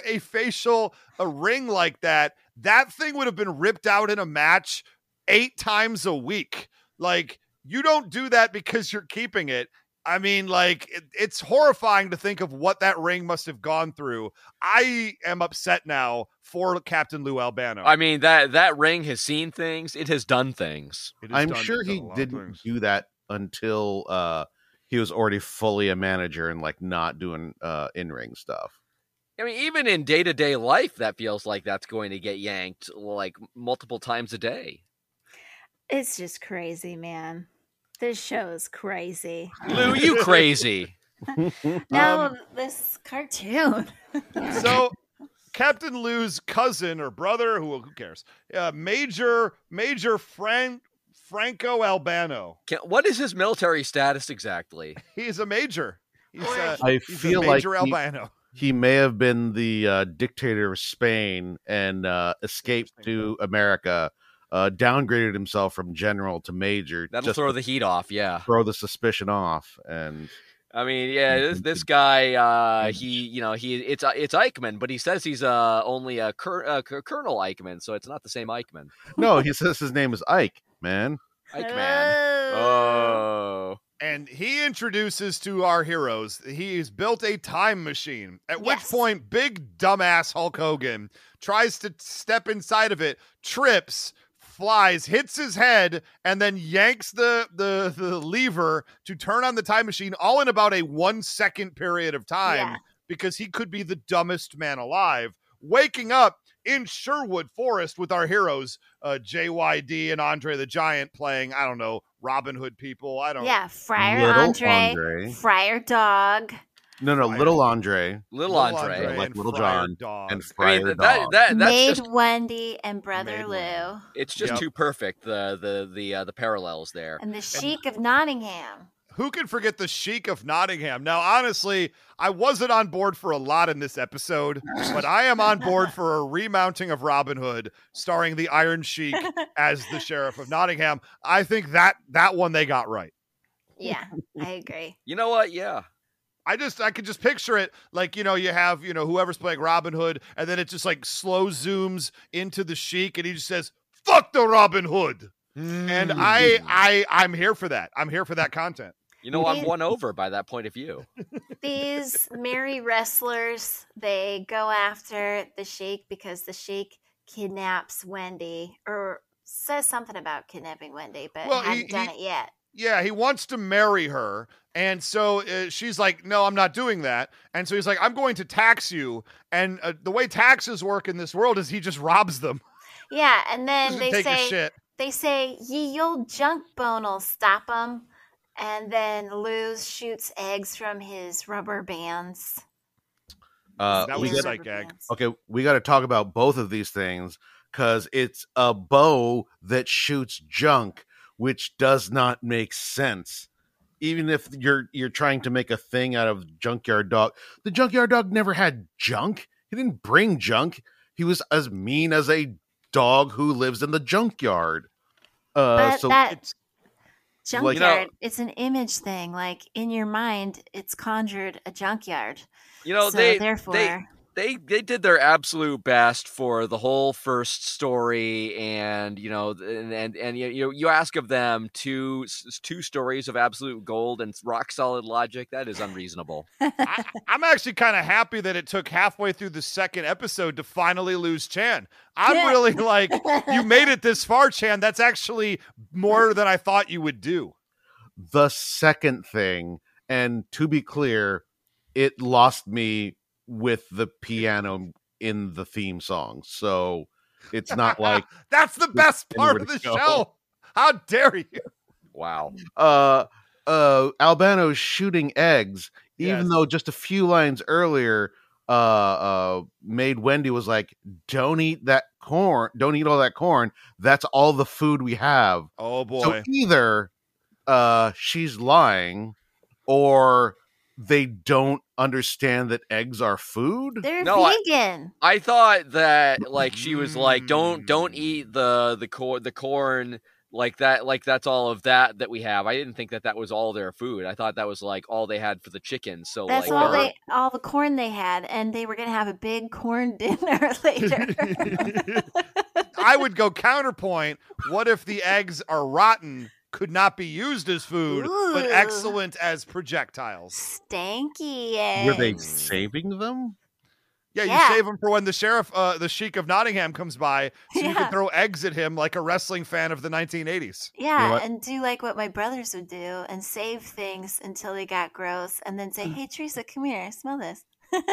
a ring like that, that thing would have been ripped out in a match 8 times a week. Like, you don't do that because you're keeping it. I mean, like, it's horrifying to think of what that ring must have gone through. I am upset now for Captain Lou Albano. I mean, that ring has seen things. It has done things. I'm sure he didn't do that until he was already fully a manager and, like, not doing in-ring stuff. I mean, even in day-to-day life, that feels like that's going to get yanked, like, multiple times a day. It's just crazy, man. This show is crazy. Lou, you crazy. No, this cartoon. So Captain Lou's cousin or brother, who cares? Major Franco Albano. What is his military status exactly? He's a major. He's I he's feel a like Major Albano. he may have been the dictator of Spain and escaped to America, downgraded himself from general to major. That'll just throw to the heat off, yeah. throw the suspicion off. And I mean, yeah, this guy, it's Eichmann, but he says he's only a Colonel Eichmann, so it's not the same Eichmann. no, he says his name is Ike, man. Eichmann. Oh. And he introduces to our heroes, he's built a time machine, at which point big dumbass Hulk Hogan tries to step inside of it, trips, flies, hits his head, and then yanks the lever to turn on the time machine all in about a 1 second period of time because he could be the dumbest man alive, waking up in Sherwood Forest with our heroes, JYD and Andre the Giant playing, I don't know, Robin Hood people. I don't know. Yeah, Friar Andre, Friar Dog. No, Little Andre. Little Andre. Like Little John. Dog. And Friar Dog. That's Maid just, Wendy and Brother Lou. it's just too perfect, the parallels there. And the Sheik of Nottingham. Who can forget the Sheik of Nottingham? Now, honestly, I wasn't on board for a lot in this episode, but I am on board for a remounting of Robin Hood, starring the Iron Sheik as the Sheriff of Nottingham. I think that one they got right. Yeah, I agree. You know what? Yeah. I could just picture it like, you have, whoever's playing Robin Hood, and then it just like slow zooms into the Sheik, and he just says, "Fuck the Robin Hood." And I'm here for that. I'm here for that content. I'm won over by that point of view. These merry wrestlers, they go after the Sheik because the Sheik kidnaps Wendy, or says something about kidnapping Wendy, but hadn't done it yet. Yeah, he wants to marry her. And so she's like, no, I'm not doing that. And so he's like, I'm going to tax you. And the way taxes work in this world is he just robs them. Yeah, and then they say, ye old junk bone'll stop him. And then Lou shoots eggs from his rubber bands. That was a psych egg. Okay, we got to talk about both of these things because it's a bow that shoots junk, which does not make sense. Even if you're trying to make a thing out of Junkyard Dog, the Junkyard Dog never had junk. He didn't bring junk. He was as mean as a dog who lives in the junkyard. Junkyard, it's an image thing. Like in your mind, it's conjured a junkyard. They did their absolute best for the whole first story, and you ask of them two stories of absolute gold and rock solid logic. That is unreasonable. I'm actually kind of happy that it took halfway through the second episode to finally lose Chan. I'm really like, you made it this far, Chan. That's actually more than I thought you would do. The second thing, and to be clear, it lost me with the piano in the theme song. So it's not like that's the best part of the show. How dare you? Wow. Albano's shooting eggs, even though just a few lines earlier, Maid Wendy was like, don't eat that corn. Don't eat all that corn. That's all the food we have. Oh boy. So either she's lying or they don't understand that eggs are food. They're vegan. I thought that like she was like, don't eat the corn like that. Like that's all of that we have. I didn't think that was all their food. I thought that was like all they had for the chickens. So that's like all the corn they had, and they were gonna have a big corn dinner later. I would go counterpoint. What if the eggs are rotten? Could not be used as food, but excellent as projectiles. Stanky eggs. Were they saving them? Yeah, you save them for when the sheriff, the Sheik of Nottingham comes by, so you can throw eggs at him like a wrestling fan of the 1980s. Yeah, and do like what my brothers would do and save things until they got gross and then say, hey, Teresa, come here, smell this.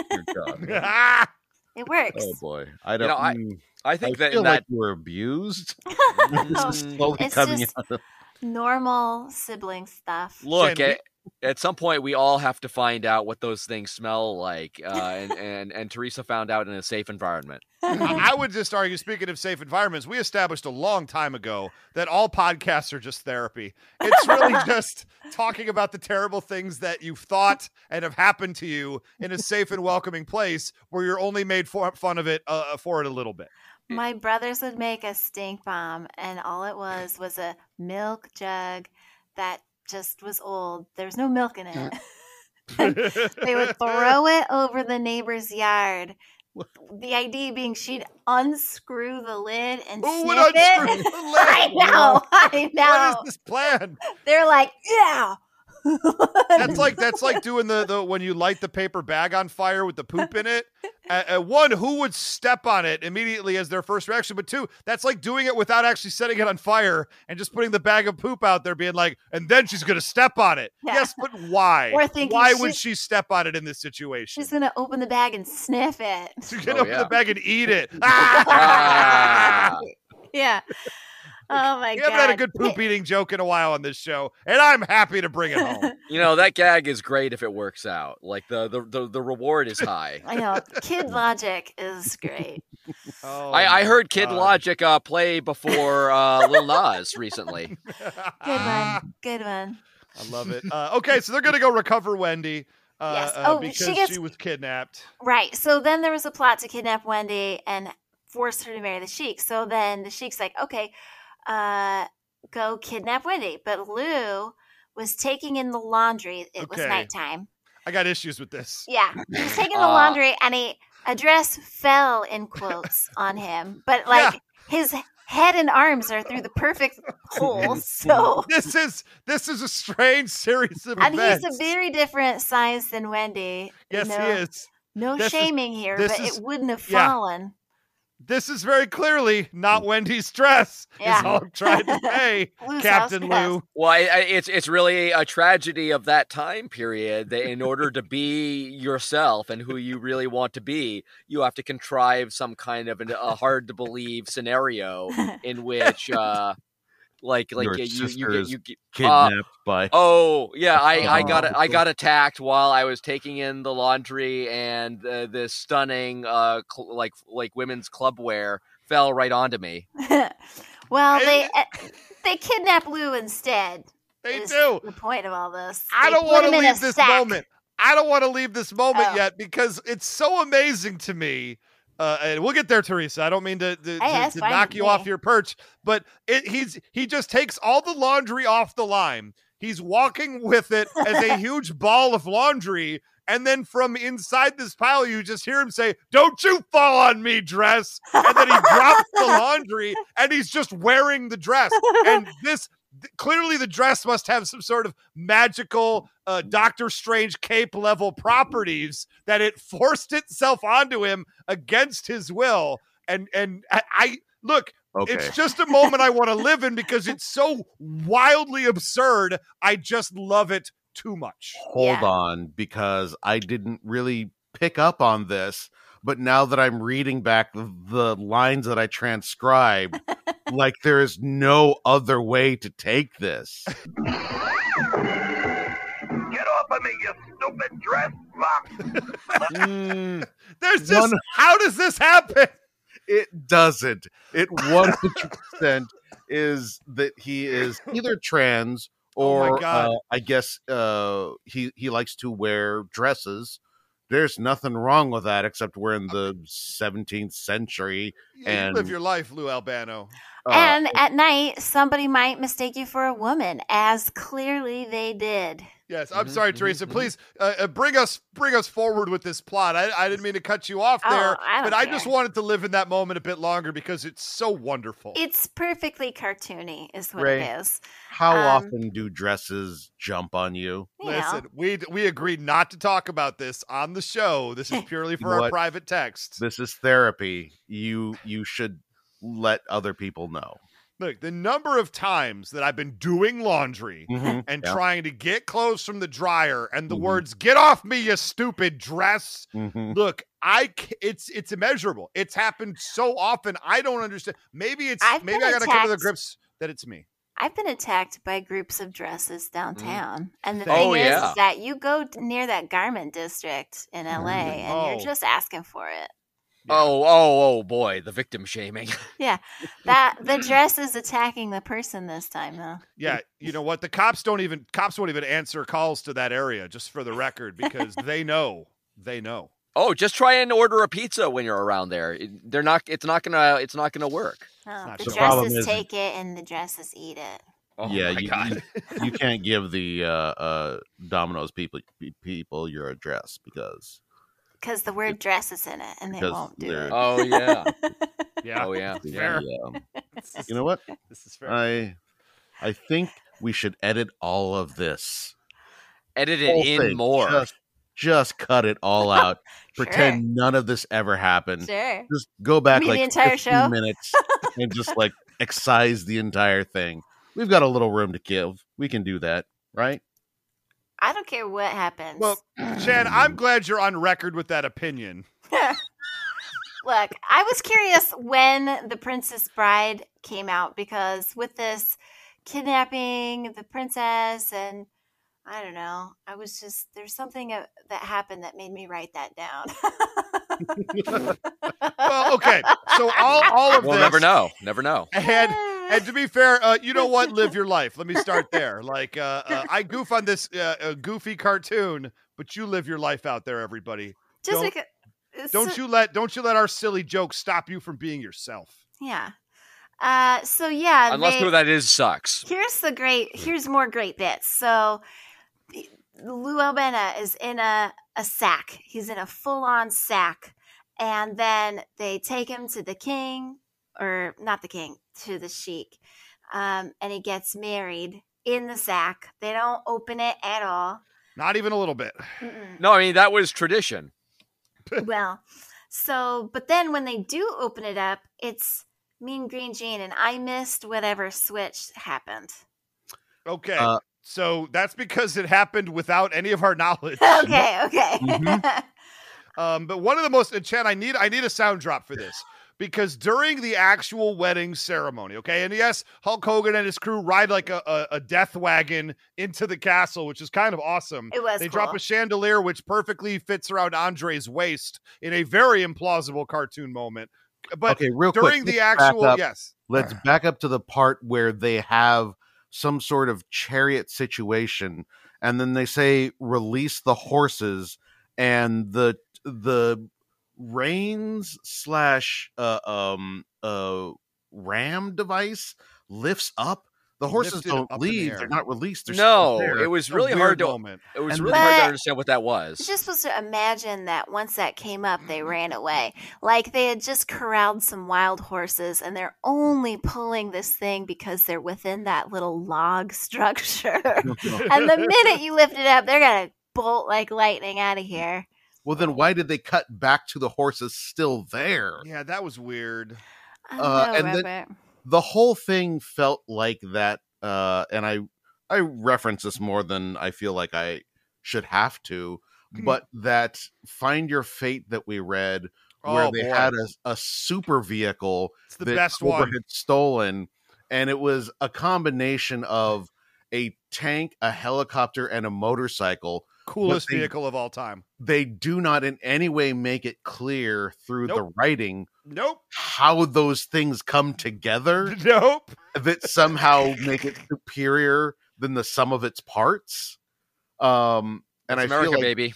It works. Oh, boy. I don't I think I feel like you were abused. This is slowly coming out of Normal sibling stuff. Look, Shane, at some point we all have to find out what those things smell like, and Teresa found out in a safe environment. I would just argue, speaking of safe environments, we established a long time ago that all podcasts are just therapy. It's really just talking about the terrible things that you've thought and have happened to you in a safe and welcoming place where you're only made fun of it for it a little bit. My brothers would make a stink bomb, and all it was a milk jug that just was old. There was no milk in it. They would throw it over the neighbor's yard. The idea being she'd unscrew the lid and Who sniff would unscrew it. the lid? I know. What is this plan? They're like, yeah. That's like doing the when you light the paper bag on fire with the poop in it. One, who would step on it immediately as their first reaction? But two, that's like doing it without actually setting it on fire and just putting the bag of poop out there, being like, and then she's going to step on it. Yeah. Yes, but why? Or thinking why would she step on it in this situation? She's gonna open the bag and sniff it. She's going to open the bag and eat it. Yeah. Oh my We god. haven't had a good poop eating joke in a while on this show, and I'm happy to bring it home. You know, that gag is great if it works out. Like the reward is high. I know. Kid Logic is great. Oh, I heard Kid God. Logic play before Lil Nas recently. Good one. Good one. I love it. Okay, so they're going to go recover Wendy Yes. because she was kidnapped. Right. So then there was a plot to kidnap Wendy and force her to marry the Sheik. So then the Sheik's like, okay, go kidnap Wendy. But Lou was taking in the laundry. It was Okay. nighttime. I got issues with this. Yeah. He was taking the laundry and a dress fell in quotes on him. But like his head and arms are through the perfect holes. So This is a strange series of and events. he's a very different size than Wendy. Yes, no, he is. No This is- shaming here, this but is- it wouldn't have yeah. fallen. This is very clearly not Wendy's dress. Yeah. Is all I'm trying to say, Lou's Captain house dress. Lou. Well, it's really a tragedy of that time period that in order to be yourself and who you really want to be, you have to contrive some kind of a hard to believe scenario in which, like Your you sister is get kidnapped by. Oh yeah, I got attacked while I was taking in the laundry, and this stunning like women's clubwear fell right onto me. Well, And- they kidnap Lou instead. They is do. the point of all this. I They don't put want to him in leave a this sack. moment. I don't want to leave this moment Oh. yet because it's so amazing to me. And we'll get there, Teresa. I don't mean to that's fine knock with you me. off your perch, but he just takes all the laundry off the line. He's walking with it as a huge ball of laundry. And then from inside this pile, you just hear him say, "Don't you fall on me, dress." And then he drops the laundry and he's just wearing the dress. And clearly the dress must have some sort of magical Doctor Strange cape level properties that it forced itself onto him against his will. And I look, Okay. it's just a moment I want to live in because it's so wildly absurd. I just love it too much. Hold on, because I didn't really pick up on this, but now that I'm reading back the lines that I transcribed, like there is no other way to take this. Get off of me, you stupid dress fuck! There's just, how does this happen? It doesn't. It 100% is that he is either trans or God. I guess he likes to wear dresses. There's nothing wrong with that except we're in the 17th century. You And live your life, Lou Albano. And at night, somebody might mistake you for a woman, as clearly they did. Yes, I'm sorry, Teresa. Please bring us forward with this plot. I didn't mean to cut you off there, I don't but I care. just wanted to live in that moment a bit longer because it's so wonderful. It's perfectly cartoony, is what Ray, it is. how often do dresses jump on you? You Listen, know. we agreed not to talk about this on the show. This is purely for You know our what? private text. This is therapy. You should let other people know. Look, the number of times that I've been doing laundry Mhm, and yeah. trying to get clothes from the dryer and the Mhm. words "Get off me, you stupid dress." Mhm. Look, it's immeasurable. It's happened so often. I don't understand. Maybe I've maybe been I got to come to the attacked. grips that it's me. I've been attacked by groups of dresses downtown. And the Oh, thing is yeah. that you go near that garment district in LA and Oh. you're just asking for it. Oh boy, the victim shaming. Yeah. That the dress is attacking the person this time though. Yeah, you know what? The cops won't even answer calls to that area, just for the record, because they know. Oh, just try and order a pizza when you're around there. It's not gonna work. Oh, not the sure. The problem dresses is- take it and the dresses eat it. Oh yeah, my God. you can't give the Domino's people your address because Because the word dress is in it and they Because won't do they're- it. Oh yeah. Yeah. Oh yeah. Fair. you know what? This is fair. I think we should edit all of this. Edit Whole it in thing. more. Just cut it all out. Sure. Pretend none of this ever happened. Sure. Just go back You mean like the entire 15 show? minutes and just like excise the entire thing. We've got a little room to give. We can do that, right? I don't care what happens. Well, Chad, I'm glad you're on record with that opinion. Look, I was curious when The Princess Bride came out because with this kidnapping the princess and I don't know, there's something that happened that made me write that down. Well, okay. So all of We'll this, never know. Never know. And to be fair, you know what? Live your life. Let me start there. Like, I goof on this goofy cartoon, but you live your life out there, everybody. Just Don't- because Don't you let our silly jokes stop you from being yourself. Yeah. So yeah, Unless who that is sucks. Here's more great bits. So Lou Albano is in a sack. He's in a full-on sack. And then they take him to the king, or not the king, to the sheik. And he gets married in the sack. They don't open it at all. Not even a little bit. Mm-mm. No, I mean that was tradition. Well, but then when they do open it up, it's Mean Green Jean, and I missed whatever switch happened. Okay. So that's because it happened without any of our knowledge. Okay. But one of the most, and Chad, I need a sound drop for this because during the actual wedding ceremony, okay, and yes, Hulk Hogan and his crew ride like a death wagon into the castle, which is kind of awesome. It was They cool. drop a chandelier which perfectly fits around Andre's waist in a very implausible cartoon moment. But Okay, real during quick, the let's back actual, up. yes, Let's back up to the part where they have some sort of chariot situation, and then they say release the horses, and the reins / ram device lifts up. The horses Lifted don't up in the leave; air. they're not released. They're No, still there. it was A really weird hard to. moment. It was And really hard to But- understand what that was. You're just supposed to imagine that once that came up, they ran away. Like they had just corralled some wild horses and they're only pulling this thing because they're within that little log structure. And the minute you lift it up, they're going to bolt like lightning out of here. Well, then why did they cut back to the horses still there? Yeah, that was weird. I don't know, and then- Robert. The whole thing felt like that, and I reference this more than I feel like I should have to, but that Find Your Fate that we read, where Oh, they boy. had a super vehicle It's the that best Cobra one. had stolen, and it was a combination of a tank, a helicopter, and a motorcycle. Coolest But they- vehicle of all time. They do not in any way make it clear through the Nope. writing Nope. how those things come together Nope. that somehow make it superior than the sum of its parts. And It's I America, feel like baby.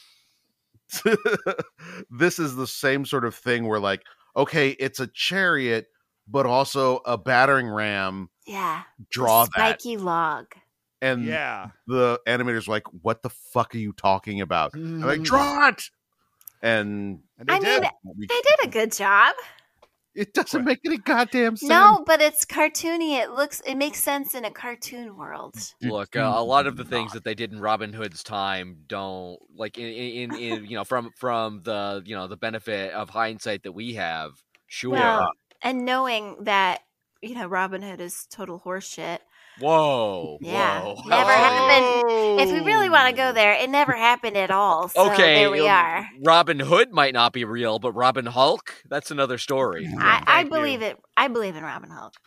this is the same sort of thing where, like, okay, it's a chariot, but also a battering ram. Yeah. Draw The that, spiky log. and Yeah. the animator's like, "What the fuck are you talking about?" I'm like, "Draw it!" And And they I did. mean, they did a good job. it doesn't make any goddamn sense. No, but it's cartoony. It makes sense in a cartoon world. Look, a lot of the things that they did in Robin Hood's time don't like in from the the benefit of hindsight that we have. Sure. Well, and knowing that Robin Hood is total horseshit. Whoa. Yeah, Whoa. never happened. If we really want to go there, it never happened at all. So Okay, there we are. Robin Hood might not be real, but Robin Hulk, that's another story. I Thank believe you. it. I believe in Robin Hulk.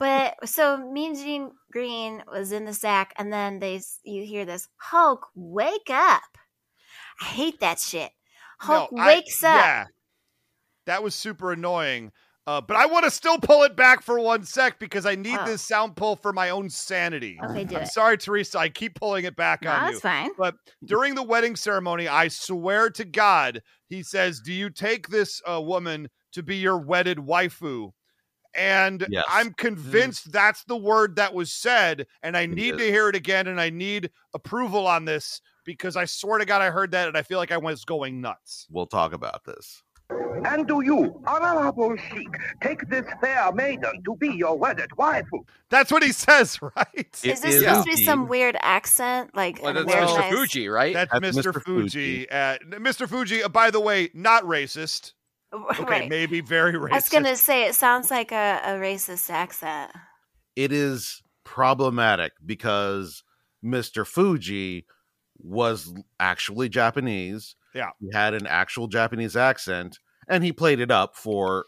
But so Mean Gene Green was in the sack, and then you hear this, Hulk, wake up. I hate that shit. Hulk wakes up. Yeah, that was super annoying. But I want to still pull it back for 1 sec because I need this sound pull for my own sanity. Okay, do I'm it. sorry, Teresa. I keep pulling it back on you. That's fine. But during the wedding ceremony, I swear to God, he says, "Do you take this woman to be your wedded waifu?" And Yes. I'm convinced that's the word that was said, and I need to hear it again, and I need approval on this because I swear to God I heard that, and I feel like I was going nuts. We'll talk about this. And do you, honorable sheik, take this fair maiden to be your wedded waifu? That's what he says, right? Is this supposed to be some weird accent? Like, Well, an that's Mr. Americanized- Fuji, right? That's Mr. Fuji. Mr. Fuji, by the way, not racist. Okay, Right. maybe very racist. I was going to say, it sounds like a racist accent. It is problematic because Mr. Fuji was actually Japanese. Yeah. He had an actual Japanese accent, and he played it up for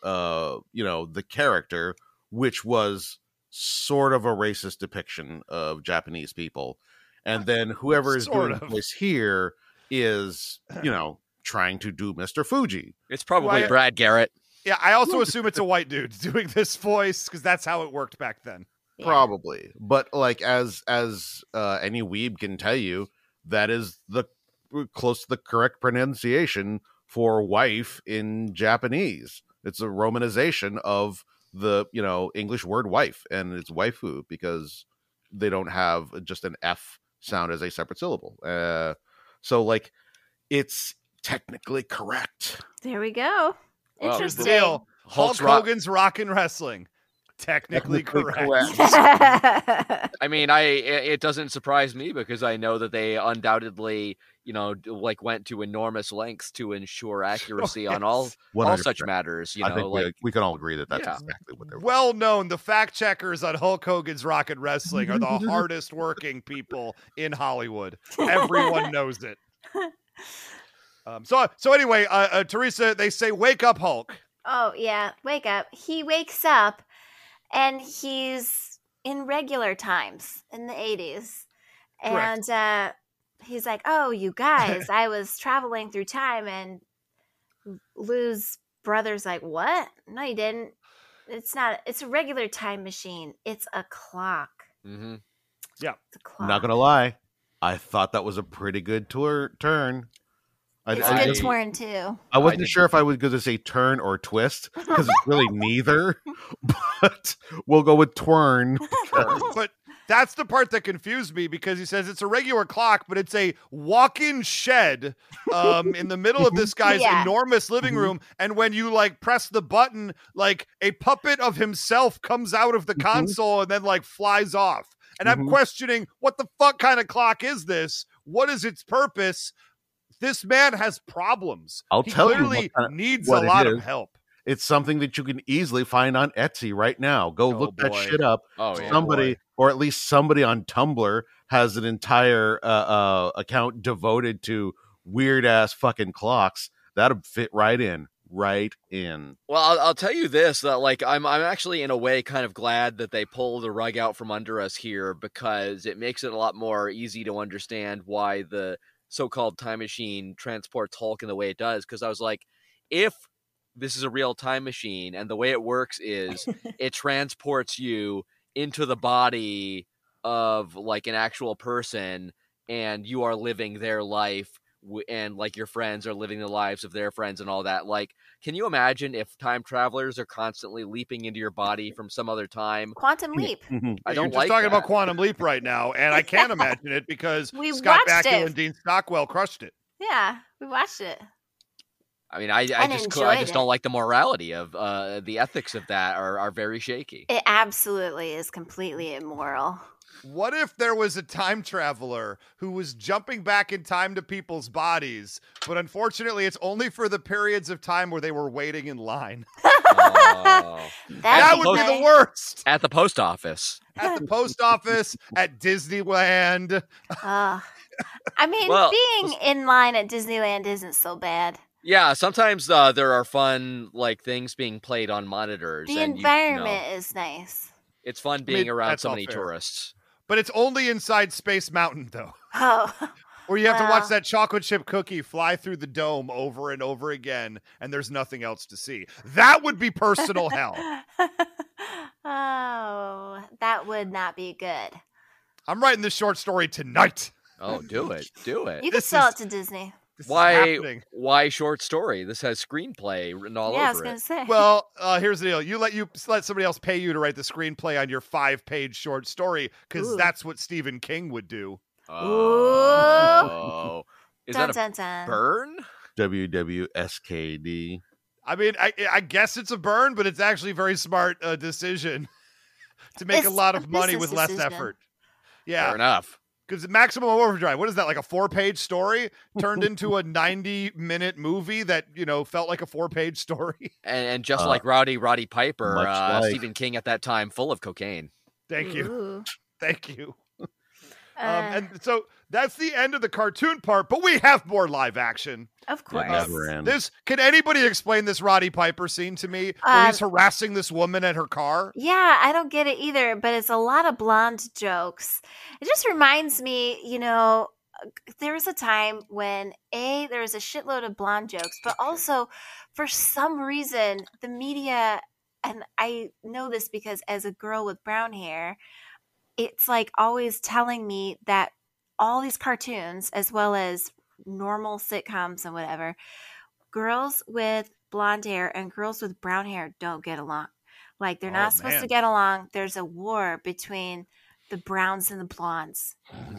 the character, which was sort of a racist depiction of Japanese people. And then whoever is Sort doing of. the voice here is, trying to do Mr. Fuji. It's probably Right. Brad Garrett. Yeah, I also assume it's a white dude doing this voice because that's how it worked back then. Yeah. Probably. But like as any weeb can tell you, that is the close to the correct pronunciation for wife in Japanese. It's a romanization of the, English word wife, and it's waifu because they don't have just an F sound as a separate syllable. So like it's technically correct. There we go. Well, Here's the Interesting. deal. Hulk Hulk's rock- Hogan's rockin' wressling. Technically correct. I mean, it doesn't surprise me because I know that they undoubtedly, went to enormous lengths to ensure accuracy on all 100%. such matters. I think we can all agree that that's Yeah. exactly what they're Well known, the fact checkers on Hulk Hogan's Rocket Wrestling are the hardest working people in Hollywood. Everyone knows it. So anyway, Teresa, they say, "Wake up, Hulk." Oh, yeah. Wake up. He wakes up and he's in regular times in the 80s. Correct. And he's like, oh, you guys, I was traveling through time. And Lou's brother's like, what? No, you didn't. It's not. It's a regular time machine. It's a clock. Mm-hmm. Yeah. It's a clock. I'm not gonna lie, I thought that was a pretty good turn. It's I a good just- twirn, too. I wasn't sure if I was going to say turn or twist because it's really neither, but we'll go with twirn. But that's the part that confused me because he says it's a regular clock, but it's a walk-in shed in the middle of this guy's Yeah. enormous living room. And when you press the button, a puppet of himself comes out of the console and then flies off. And I'm questioning, what the fuck kind of clock is this? What is its purpose? This man has problems. I'll He tell you clearly what needs what a it lot of is. help. It's something that you can easily find on Etsy right now. Go look that boy. shit up. Oh, yeah. Somebody, or at least somebody on Tumblr, has an entire account devoted to weird ass fucking clocks. That'd fit right in. Well, I'll tell you this, that I'm actually in a way kind of glad that they pull the rug out from under us here because it makes it a lot more easy to understand why the so-called time machine transports Hulk in the way it does. Because I was like, if this is a real time machine and the way it works is it transports you into the body of an actual person and you are living their life and your friends are living the lives of their friends and all that. Can you imagine if time travelers are constantly leaping into your body from some other time? Quantum Leap. I You're don't just like talking that. about Quantum Leap right now, and I can't imagine it because We Scott watched Bakula it. and Dean Stockwell crushed it. Yeah, we watched it. I mean, I And just enjoyed don't it. like the morality of the ethics of that are very shaky. It absolutely is completely immoral. What if there was a time traveler who was jumping back in time to people's bodies, but unfortunately it's only for the periods of time where they were waiting in line? Oh. That would be the worst. At the post office. At the post office, at Disneyland. I mean, Well, being in line at Disneyland isn't so bad. Yeah, sometimes there are fun things being played on monitors. The and environment is nice. It's fun being around that's so all many fair. tourists. But it's only inside Space Mountain, though. Oh, Or you have to watch Well. that chocolate chip cookie fly through the dome over and over again, and there's nothing else to see. That would be personal hell. Oh, that would not be good. I'm writing this short story tonight. Oh, do it. Do it. You could This sell is- it to Disney. This is Why happening. why short story? This has screenplay written all Yeah, I was over gonna it. say. Well, here's the deal. You let somebody else pay you to write the screenplay on your 5-page short story, because Ooh. that's what Stephen King would do. Oh. Is dun, that a dun, dun. burn? WWSKD. I mean, I guess it's a burn, but it's actually a very smart decision to make It's a lot a of money business with less decision. effort. Fair Yeah, enough. because Maximum Overdrive, what is that, like a 4-page story turned into a 90-minute movie that, felt like a 4-page story? And just Uh, like Roddy Piper, much like- Stephen King at that time, full of cocaine. Thank you. Ooh. Thank you. Uh, And so that's the end of the cartoon part, but we have more live action. of course. never ends. Can anybody explain this Roddy Piper scene to me where Um, he's harassing this woman at her car? Yeah, I don't get it either, but it's a lot of blonde jokes. It just reminds me, there was a time when there was a shitload of blonde jokes, but also for some reason the media, and I know this because as a girl with brown hair, it's like always telling me that all these cartoons, as well as normal sitcoms and whatever, girls with blonde hair and girls with brown hair don't get along. Like they're Oh, not supposed man. to get along. There's a war between the browns and the blondes,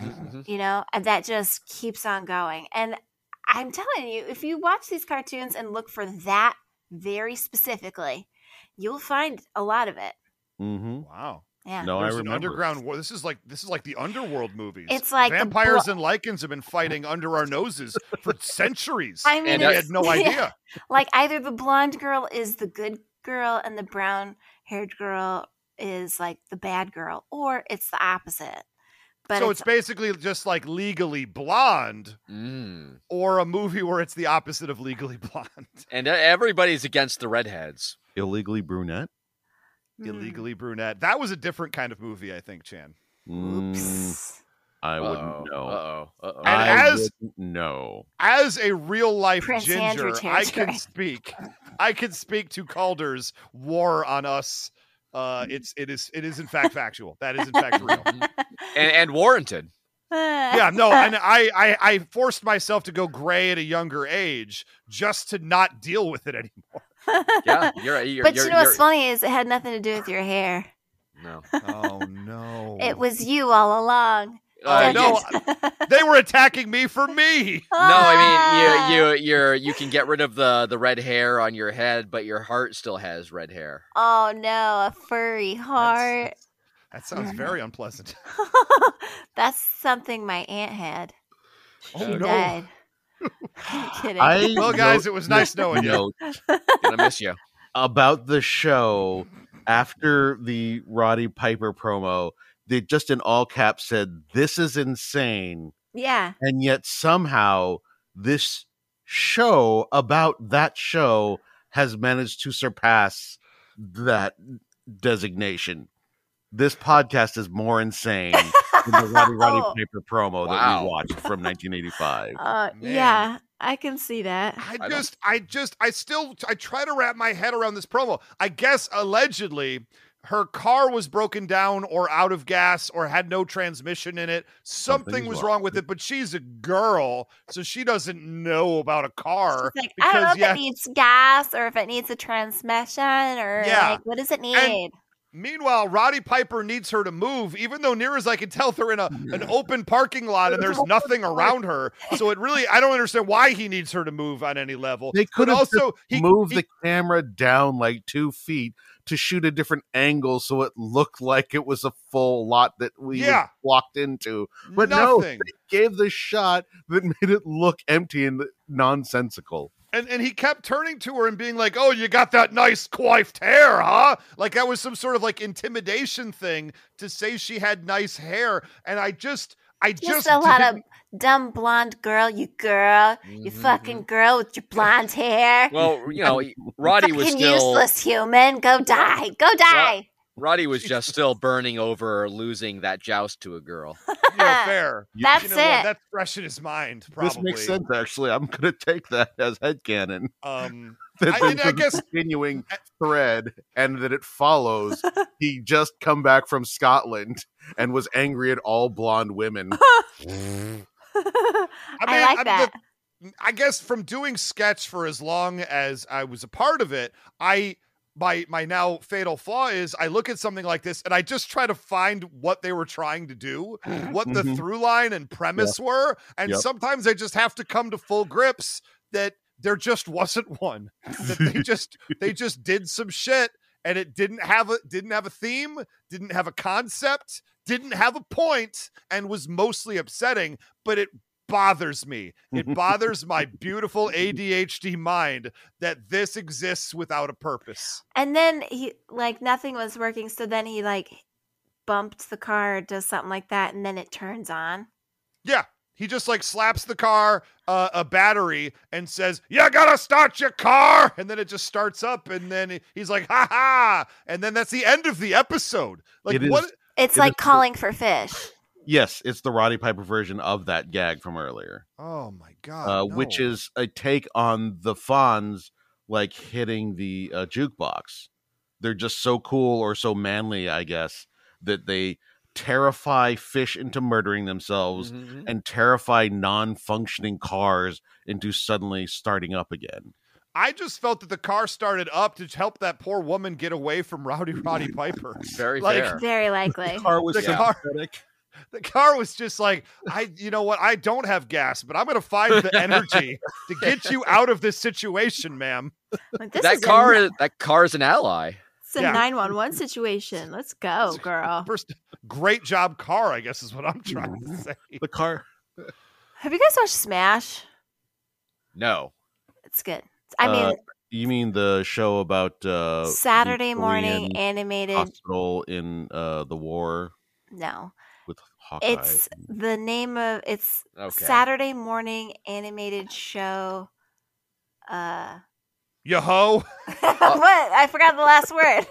and that just keeps on going. And I'm telling you, if you watch these cartoons and look for that very specifically, you'll find a lot of it. Mm-hmm. Wow. Yeah. No, I There's an remember. underground war. This is like the underworld movies. It's like the vampires and lycans have been fighting under our noses for centuries. I mean, And we it's- had no idea. Like either the blonde girl is the good girl and the brown haired girl is like the bad girl, or it's the opposite. But So it's basically just like Legally Blonde, Mm. or a movie where it's the opposite of Legally Blonde. And everybody's against the redheads. Illegally brunette. Illegally Brunette. That was a different kind of movie, I think, Chan. oops. I wouldn't know. Uh-oh. Uh-oh. And I as- wouldn't know. As a real life Prince ginger, Andrew I can territory. speak to Calder's war on us. It is in fact factual. That is in fact real. and warranted. Yeah, no, and I forced myself to go gray at a younger age just to not deal with it anymore. Yeah, you're But you're, you know what's you're- funny is it had nothing to do with your hair. No. Oh no. It was you all along. Oh, no. no. They were attacking me for me. No, I mean you can get rid of the red hair on your head, but your heart still has red hair. Oh no, a furry heart. That sounds very unpleasant. That's something my aunt had. She Oh, no. died. I'm kidding. Well, guys, it was nice knowing you. Note Gonna miss you. about the show after the Roddy Piper promo. They just in all caps said, "This is insane," Yeah. and yet somehow this show about that show has managed to surpass that designation. This podcast is more insane than the Roddy Piper promo that Wow. we watched from 1985. Man. Yeah, I can see that. I try to wrap my head around this promo. I guess allegedly her car was broken down or out of gas or had no transmission in it. Something Something's was wrong. wrong with it, but she's a girl, so she doesn't know about a car. She's like, I don't know if yes, it needs gas or if it needs a transmission or Yeah. like what does it need? meanwhile, Roddy Piper needs her to move, even though near as I can tell they're in an open parking lot and there's nothing around her. So I don't understand why he needs her to move on any level. They could But have also moved the camera down like 2 feet to shoot a different angle so it looked like it was a full lot that we Yeah. walked into. But no, nothing. they gave the shot that made it look empty and nonsensical. And he kept turning to her and being like, "Oh, you got that nice coiffed hair, huh?" Like that was some sort of like intimidation thing to say she had nice hair. And I just Just a lot of didn't- dumb blonde girl, you girl, you fucking girl with your blonde hair. Well, Roddy was fucking still useless human. Go die. Go die. Roddy was just still burning over losing that joust to a girl. Fair. That's you know what? it. That's fresh in his mind. Probably. This makes sense, actually. I'm going to take that as headcanon. That I there's guess a continuing thread, and that it follows. He just come back from Scotland and was angry at all blonde women. I like that. I guess from doing sketch for as long as I was a part of it, my now fatal flaw is I look at something like this and I just try to find what they were trying to do, what the through line and premise were, and sometimes I just have to come to full grips that there just wasn't one. That they just did some shit and it didn't have a theme, didn't have a concept, didn't have a point, and was mostly upsetting, but it bothers me. It bothers my beautiful ADHD mind that this exists without a purpose. And then he nothing was working, so then he bumped the car or does something like that, and then it turns on. Yeah. He just slaps the car, a battery, and says, "You gotta start your car," and then it just starts up, and then he's like, "Ha ha!" And then that's the end of the episode. It's like calling for fish. Yes, it's the Roddy Piper version of that gag from earlier. Oh my god! No. Which is a take on the Fonz hitting the jukebox. They're just so cool or so manly, I guess, that they terrify fish into murdering themselves and terrify non-functioning cars into suddenly starting up again. I just felt that the car started up to help that poor woman get away from Roddy Piper. Very fair. Very likely. The car was sympathetic. The car was just you know what? I don't have gas, but I'm going to find the energy to get you out of this situation, ma'am. That car is an ally. It's a 911 situation. Let's go, girl. First, great job, car, I guess is what I'm trying to say. The car. Have you guys watched Smash? No. It's good. I mean, you mean the show about Saturday morning animated hospital in the war? No. With Hawkeye. It's the name of Saturday morning animated show. Yo-ho. What? I forgot the last word.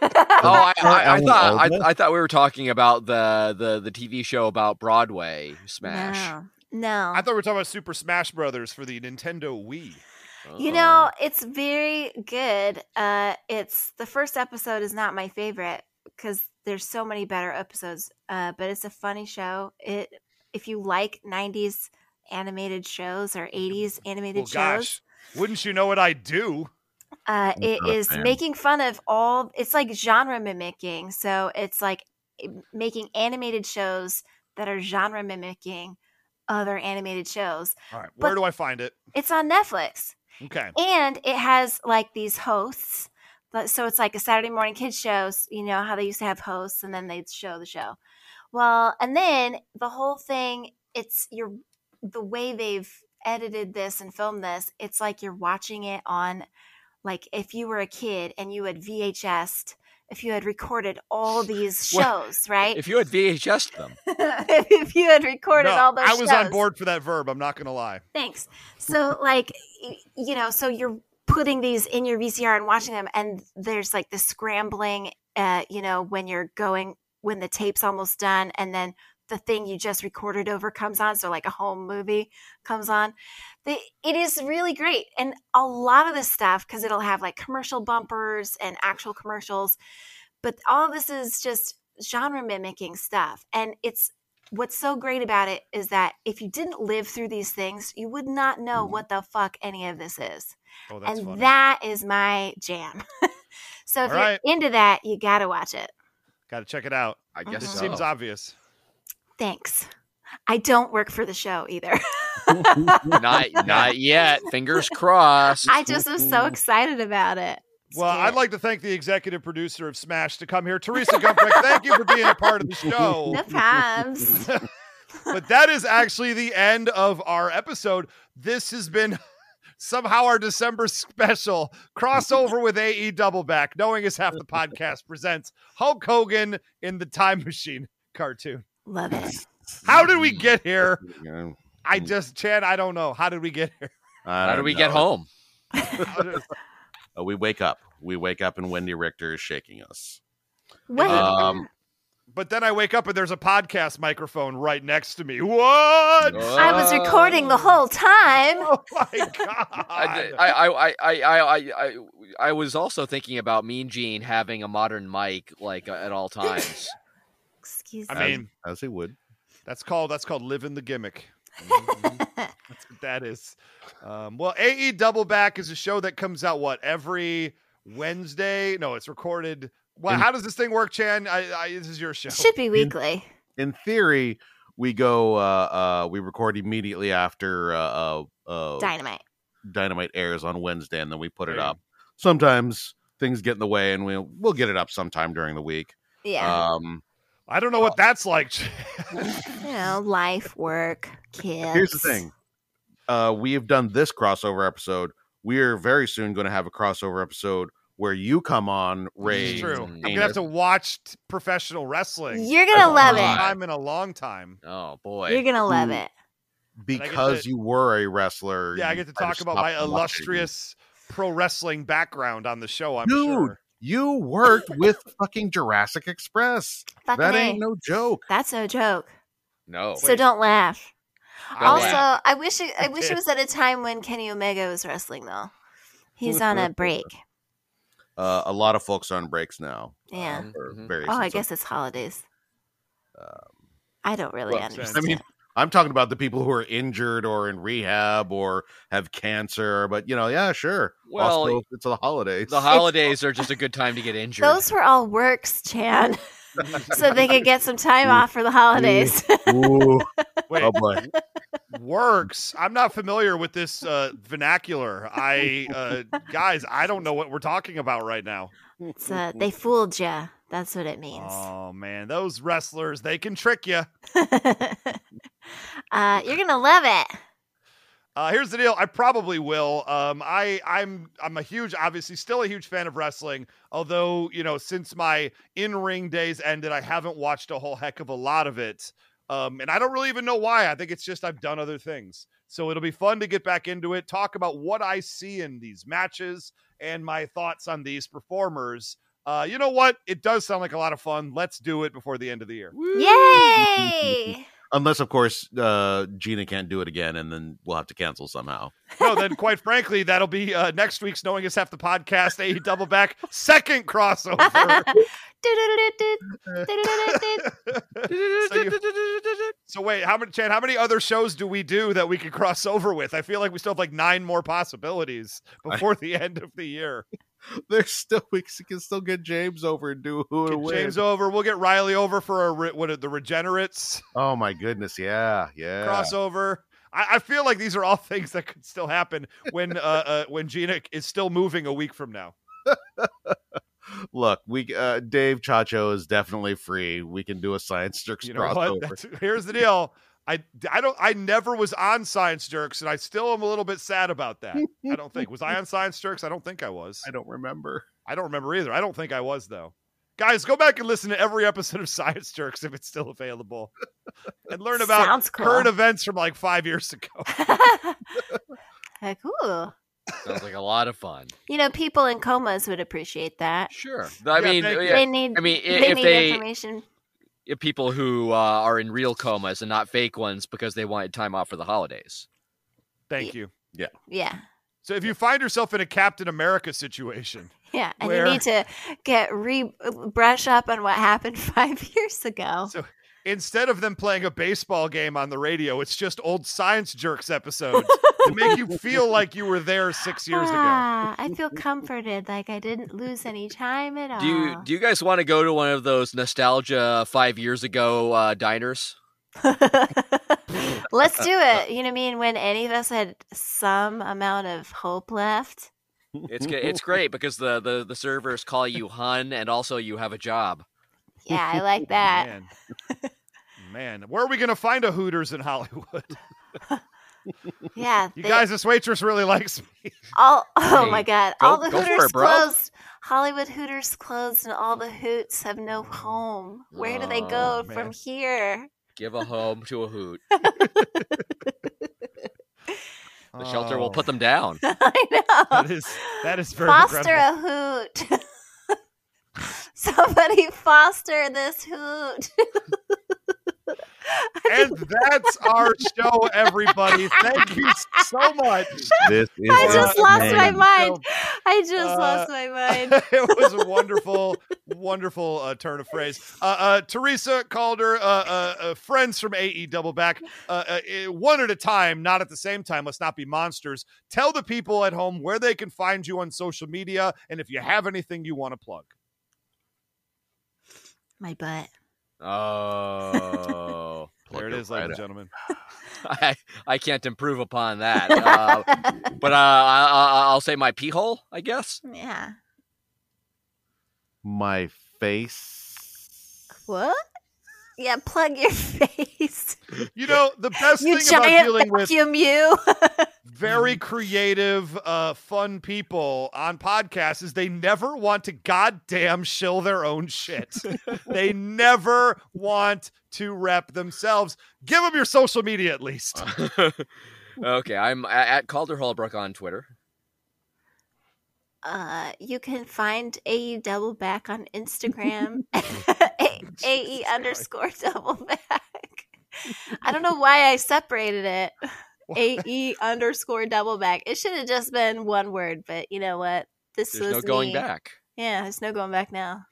I thought we were talking about the TV show about Broadway Smash. No. I thought we were talking about Super Smash Brothers for the Nintendo Wii. You know, it's very good. It's the first episode is not my favorite because there's so many better episodes. But it's a funny show. If you like 90s animated shows or 80s animated shows. Gosh, wouldn't you know what I do? It is making fun of it's like genre mimicking. So it's like making animated shows that are genre mimicking other animated shows. All right. Where do I find it? It's on Netflix. Okay. And it has these hosts. So it's like a Saturday morning kids show. You know how they used to have hosts and then they'd show the show. Well, and then the whole thing, the way they've edited this and filmed this, it's like you're watching it on if you were a kid and you had VHS'd, if you had recorded all these shows, right? If you had VHS'd them. If you had recorded all those shows. I was on board for that verb. I'm not going to lie. Thanks. So so you're putting these in your VCR and watching them, and there's the scrambling, when the tape's almost done, and then the thing you just recorded over comes on. So a home movie comes on. It is really great. And a lot of this stuff, because it'll have commercial bumpers and actual commercials, but all of this is just genre mimicking stuff. And what's so great about it is that if you didn't live through these things, you would not know what the fuck any of this is. Oh, that's funny. That is my jam. So if you're into that, you got to watch it. Got to check it out. I guess so. Seems obvious. Thanks. I don't work for the show either. Not yet. Fingers crossed. I just am so excited about it. Well, I'd like to thank the executive producer of Smash to come here, Teresa Gumprecht. Thank you for being a part of the show. No problems. But that is actually the end of our episode. This has been somehow our December special crossover with AE Doubleback. Knowing is half the podcast presents Hulk Hogan in the Time Machine cartoon. Love it. How did we get here? Chad, I don't know. How did we get here? How did we get home? We wake up. We wake up and Wendy Richter is shaking us. Wait. But then I wake up and there's a podcast microphone right next to me. What? I was recording the whole time. Oh my god! I was also thinking about Mean Gene having a modern mic like at all times. Excuse I me. mean, as he would. That's called living the gimmick. That's what that is. Well, AE Double Back is a show that comes out every Wednesday? No, it's recorded. Well, how does this thing work, Chan? This is your show. Should be weekly. In theory, we go. We record immediately after Dynamite airs on Wednesday, and then we put it up. Sometimes things get in the way, and we'll get it up sometime during the week. Yeah. I don't know what that's like. Life, work, kids. Here's the thing. We have done this crossover episode. We're very soon going to have a crossover episode where you come on, Ray. It's true. I'm going to have to watch professional wrestling. You're going to love it. Time in a long time. Oh, boy. You're going to love it. Because you were a wrestler. Yeah, I get to talk about my illustrious pro wrestling background on the show, I'm sure. You worked with fucking Jurassic Express. That ain't no joke. That's no joke. No. So don't laugh. Also, laugh. I wish it was at a time when Kenny Omega was wrestling, though. He's on a break. A lot of folks are on breaks now. Yeah. I guess it's holidays. I don't really understand. I mean, I'm talking about the people who are injured or in rehab or have cancer, but yeah, sure. Well, also, it's the holidays. The holidays are just a good time to get injured. Those were all works, Chan. So they could get some time off for the holidays. Ooh. Wait, oh boy. Works. I'm not familiar with this vernacular. Guys, I don't know what we're talking about right now. It's they fooled you. That's what it means. Oh man, those wrestlers, they can trick you. You're gonna love it. Here's the deal. I probably will. I'm obviously still a huge fan of wrestling. Although, since my in-ring days ended, I haven't watched a whole heck of a lot of it. And I don't really even know why. I think it's just I've done other things. So it'll be fun to get back into it, talk about what I see in these matches and my thoughts on these performers. You know what? It does sound like a lot of fun. Let's do it before the end of the year. Yay! Unless, of course, Gina can't do it again, and then we'll have to cancel somehow. No, then quite frankly, that'll be next week's Knowing Us Half the Podcast, AE Double Back, second crossover. So wait, how many other shows do we do that we could cross over with? I feel like we still have like 9 more possibilities before the end of the year. We can still get James over and do who to win. James over. We'll get Riley over for the Regenerates. Oh my goodness, yeah. Crossover. I feel like these are all things that could still happen when Gina is still moving a week from now. Look, Dave Chacho is definitely free. We can do a Science Jerks crossover. Here's the deal. I never was on Science Jerks, and I still am a little bit sad about that. I don't think. Was I on Science Jerks? I don't think I was. I don't remember. I don't remember either. I don't think I was, though. Guys, go back and listen to every episode of Science Jerks if it's still available. And learn about current events from like 5 years ago. Cool. Sounds like a lot of fun. People in comas would appreciate that. Sure. They need information. People who are in real comas and not fake ones because they wanted time off for the holidays. Thank you. Yeah. Yeah. So if you find yourself in a Captain America situation. Yeah, and you need to brush up on what happened 5 years ago. So instead of them playing a baseball game on the radio, it's just old Science Jerks episodes to make you feel like you were there 6 years ago. I feel comforted, like I didn't lose any time at all. Do you guys want to go to one of those nostalgia 5 years ago diners? Let's do it. You know what I mean? When any of us had some amount of hope left. It's great because the servers call you hun, and also you have a job. Yeah, I like that. Man, where are we going to find a Hooters in Hollywood? Yeah. You guys, this waitress really likes me. My God. All the Hooters bro. closed. Hollywood Hooters closed, and all the Hoots have no home. Where do they go from here? Give a home to a Hoot. The shelter will put them down. I know. That is very Foster regrettable. a Hoot. Somebody foster this hoot. And that's our show, everybody. Thank you so much. This is I just lost my mind. It was a wonderful, wonderful turn of phrase. Teresa Calder, friends from AE Double Back, one at a time, not at the same time. Let's not be monsters. Tell the people at home where they can find you on social media, and if you have anything you want to plug. My butt. Oh, there it is, ladies and gentlemen. I can't improve upon that. But I'll say my pee hole, I guess. Yeah. My face. What? Yeah, plug your face. You know, the best You thing about giant dealing with vacuum, you. very creative, fun people on podcasts is they never want to goddamn shill their own shit. They never want to rep themselves. Give them your social media at least. Okay, I'm at Calder Holbrook on Twitter. You can find AE Double Back on Instagram. AE_Double Back. I don't know why I separated it. AE_Double Back. It should have just been one word, but you know what? There's no going back. Yeah, there's no going back now.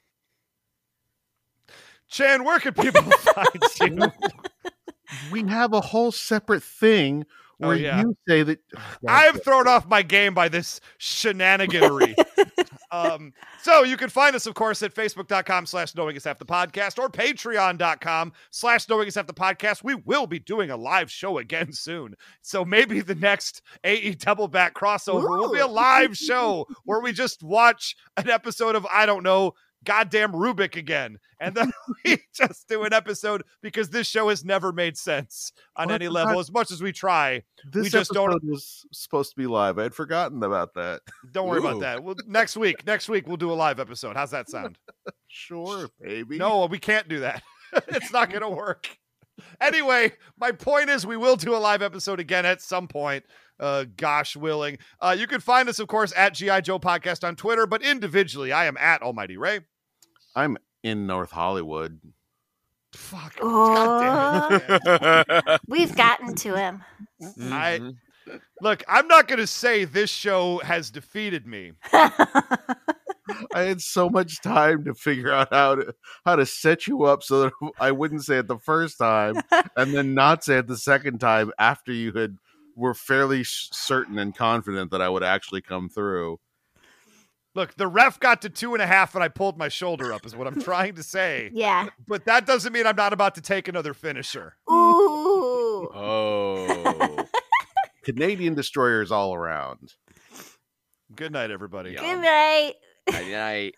Chan, where can people find you? We have a whole separate thing where you say that I'm thrown off my game by this shenaniganery. So you can find us, of course, at facebook.com/knowingishalfthepodcast or patreon.com/knowingishalfthepodcast. We will be doing a live show again soon. So maybe the next AE Double Back crossover will be a live show where we just watch an episode of, I don't know, goddamn Rubik again. And then we just do an episode because this show has never made sense on any level. As much as we try, this we just episode don't. was supposed to be live. I had forgotten about that. Don't worry about that. Well, next week we'll do a live episode. How's that sound? Sure, baby. No, we can't do that. It's not going to work. Anyway, my point is we will do a live episode again at some point. Gosh willing. You can find us, of course, at G.I. Joe Podcast on Twitter, but individually, I am at Almighty Ray. I'm in North Hollywood. Fuck. Oh. God damn it. We've gotten to him. Look, I'm not going to say this show has defeated me. I had so much time to figure out how to set you up so that I wouldn't say it the first time and then not say it the second time after you were fairly certain and confident that I would actually come through. Look, the ref got to 2.5 and I pulled my shoulder up is what I'm trying to say. Yeah. But that doesn't mean I'm not about to take another finisher. Ooh. Oh. Canadian destroyers all around. Good night, everybody. Good night. Night night.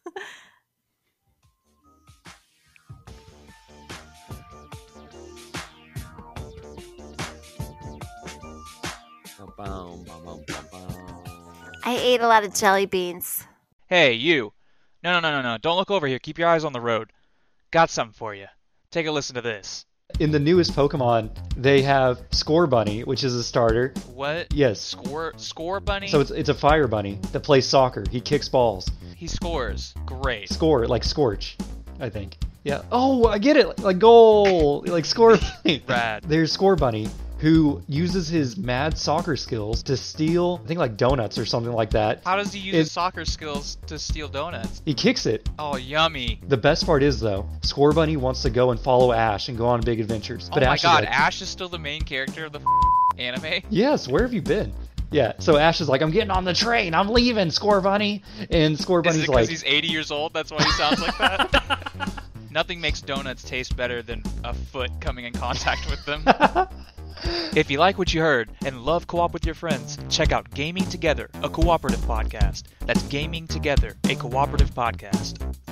I ate a lot of jelly beans. Hey, you. No. Don't look over here. Keep your eyes on the road. Got something for you. Take a listen to this. In the newest Pokemon, they have Score Bunny, which is a starter. What? Yes. Score Bunny? So it's a fire bunny that plays soccer. He kicks balls. He scores. Great. Score, like Scorch, I think. Yeah. Oh, I get it. Like goal. Like Score Bunny. Rad. There's Score Bunny, who uses his mad soccer skills to steal, I think, like donuts or something like that. How does he use his soccer skills to steal donuts? He kicks it. Oh, yummy. The best part is, though, Score Bunny wants to go and follow Ash and go on big adventures. But oh my Ash god, is like, Ash is still the main character of the anime? Yes, where have you been? Yeah, so Ash is like, I'm getting on the train, I'm leaving, Score Bunny. And Score Bunny's like... Is it because he's 80 years old, that's why he sounds like that? Nothing makes donuts taste better than a foot coming in contact with them. If you like what you heard and love co-op with your friends, check out Gaming Together, a cooperative podcast. That's Gaming Together, a cooperative podcast.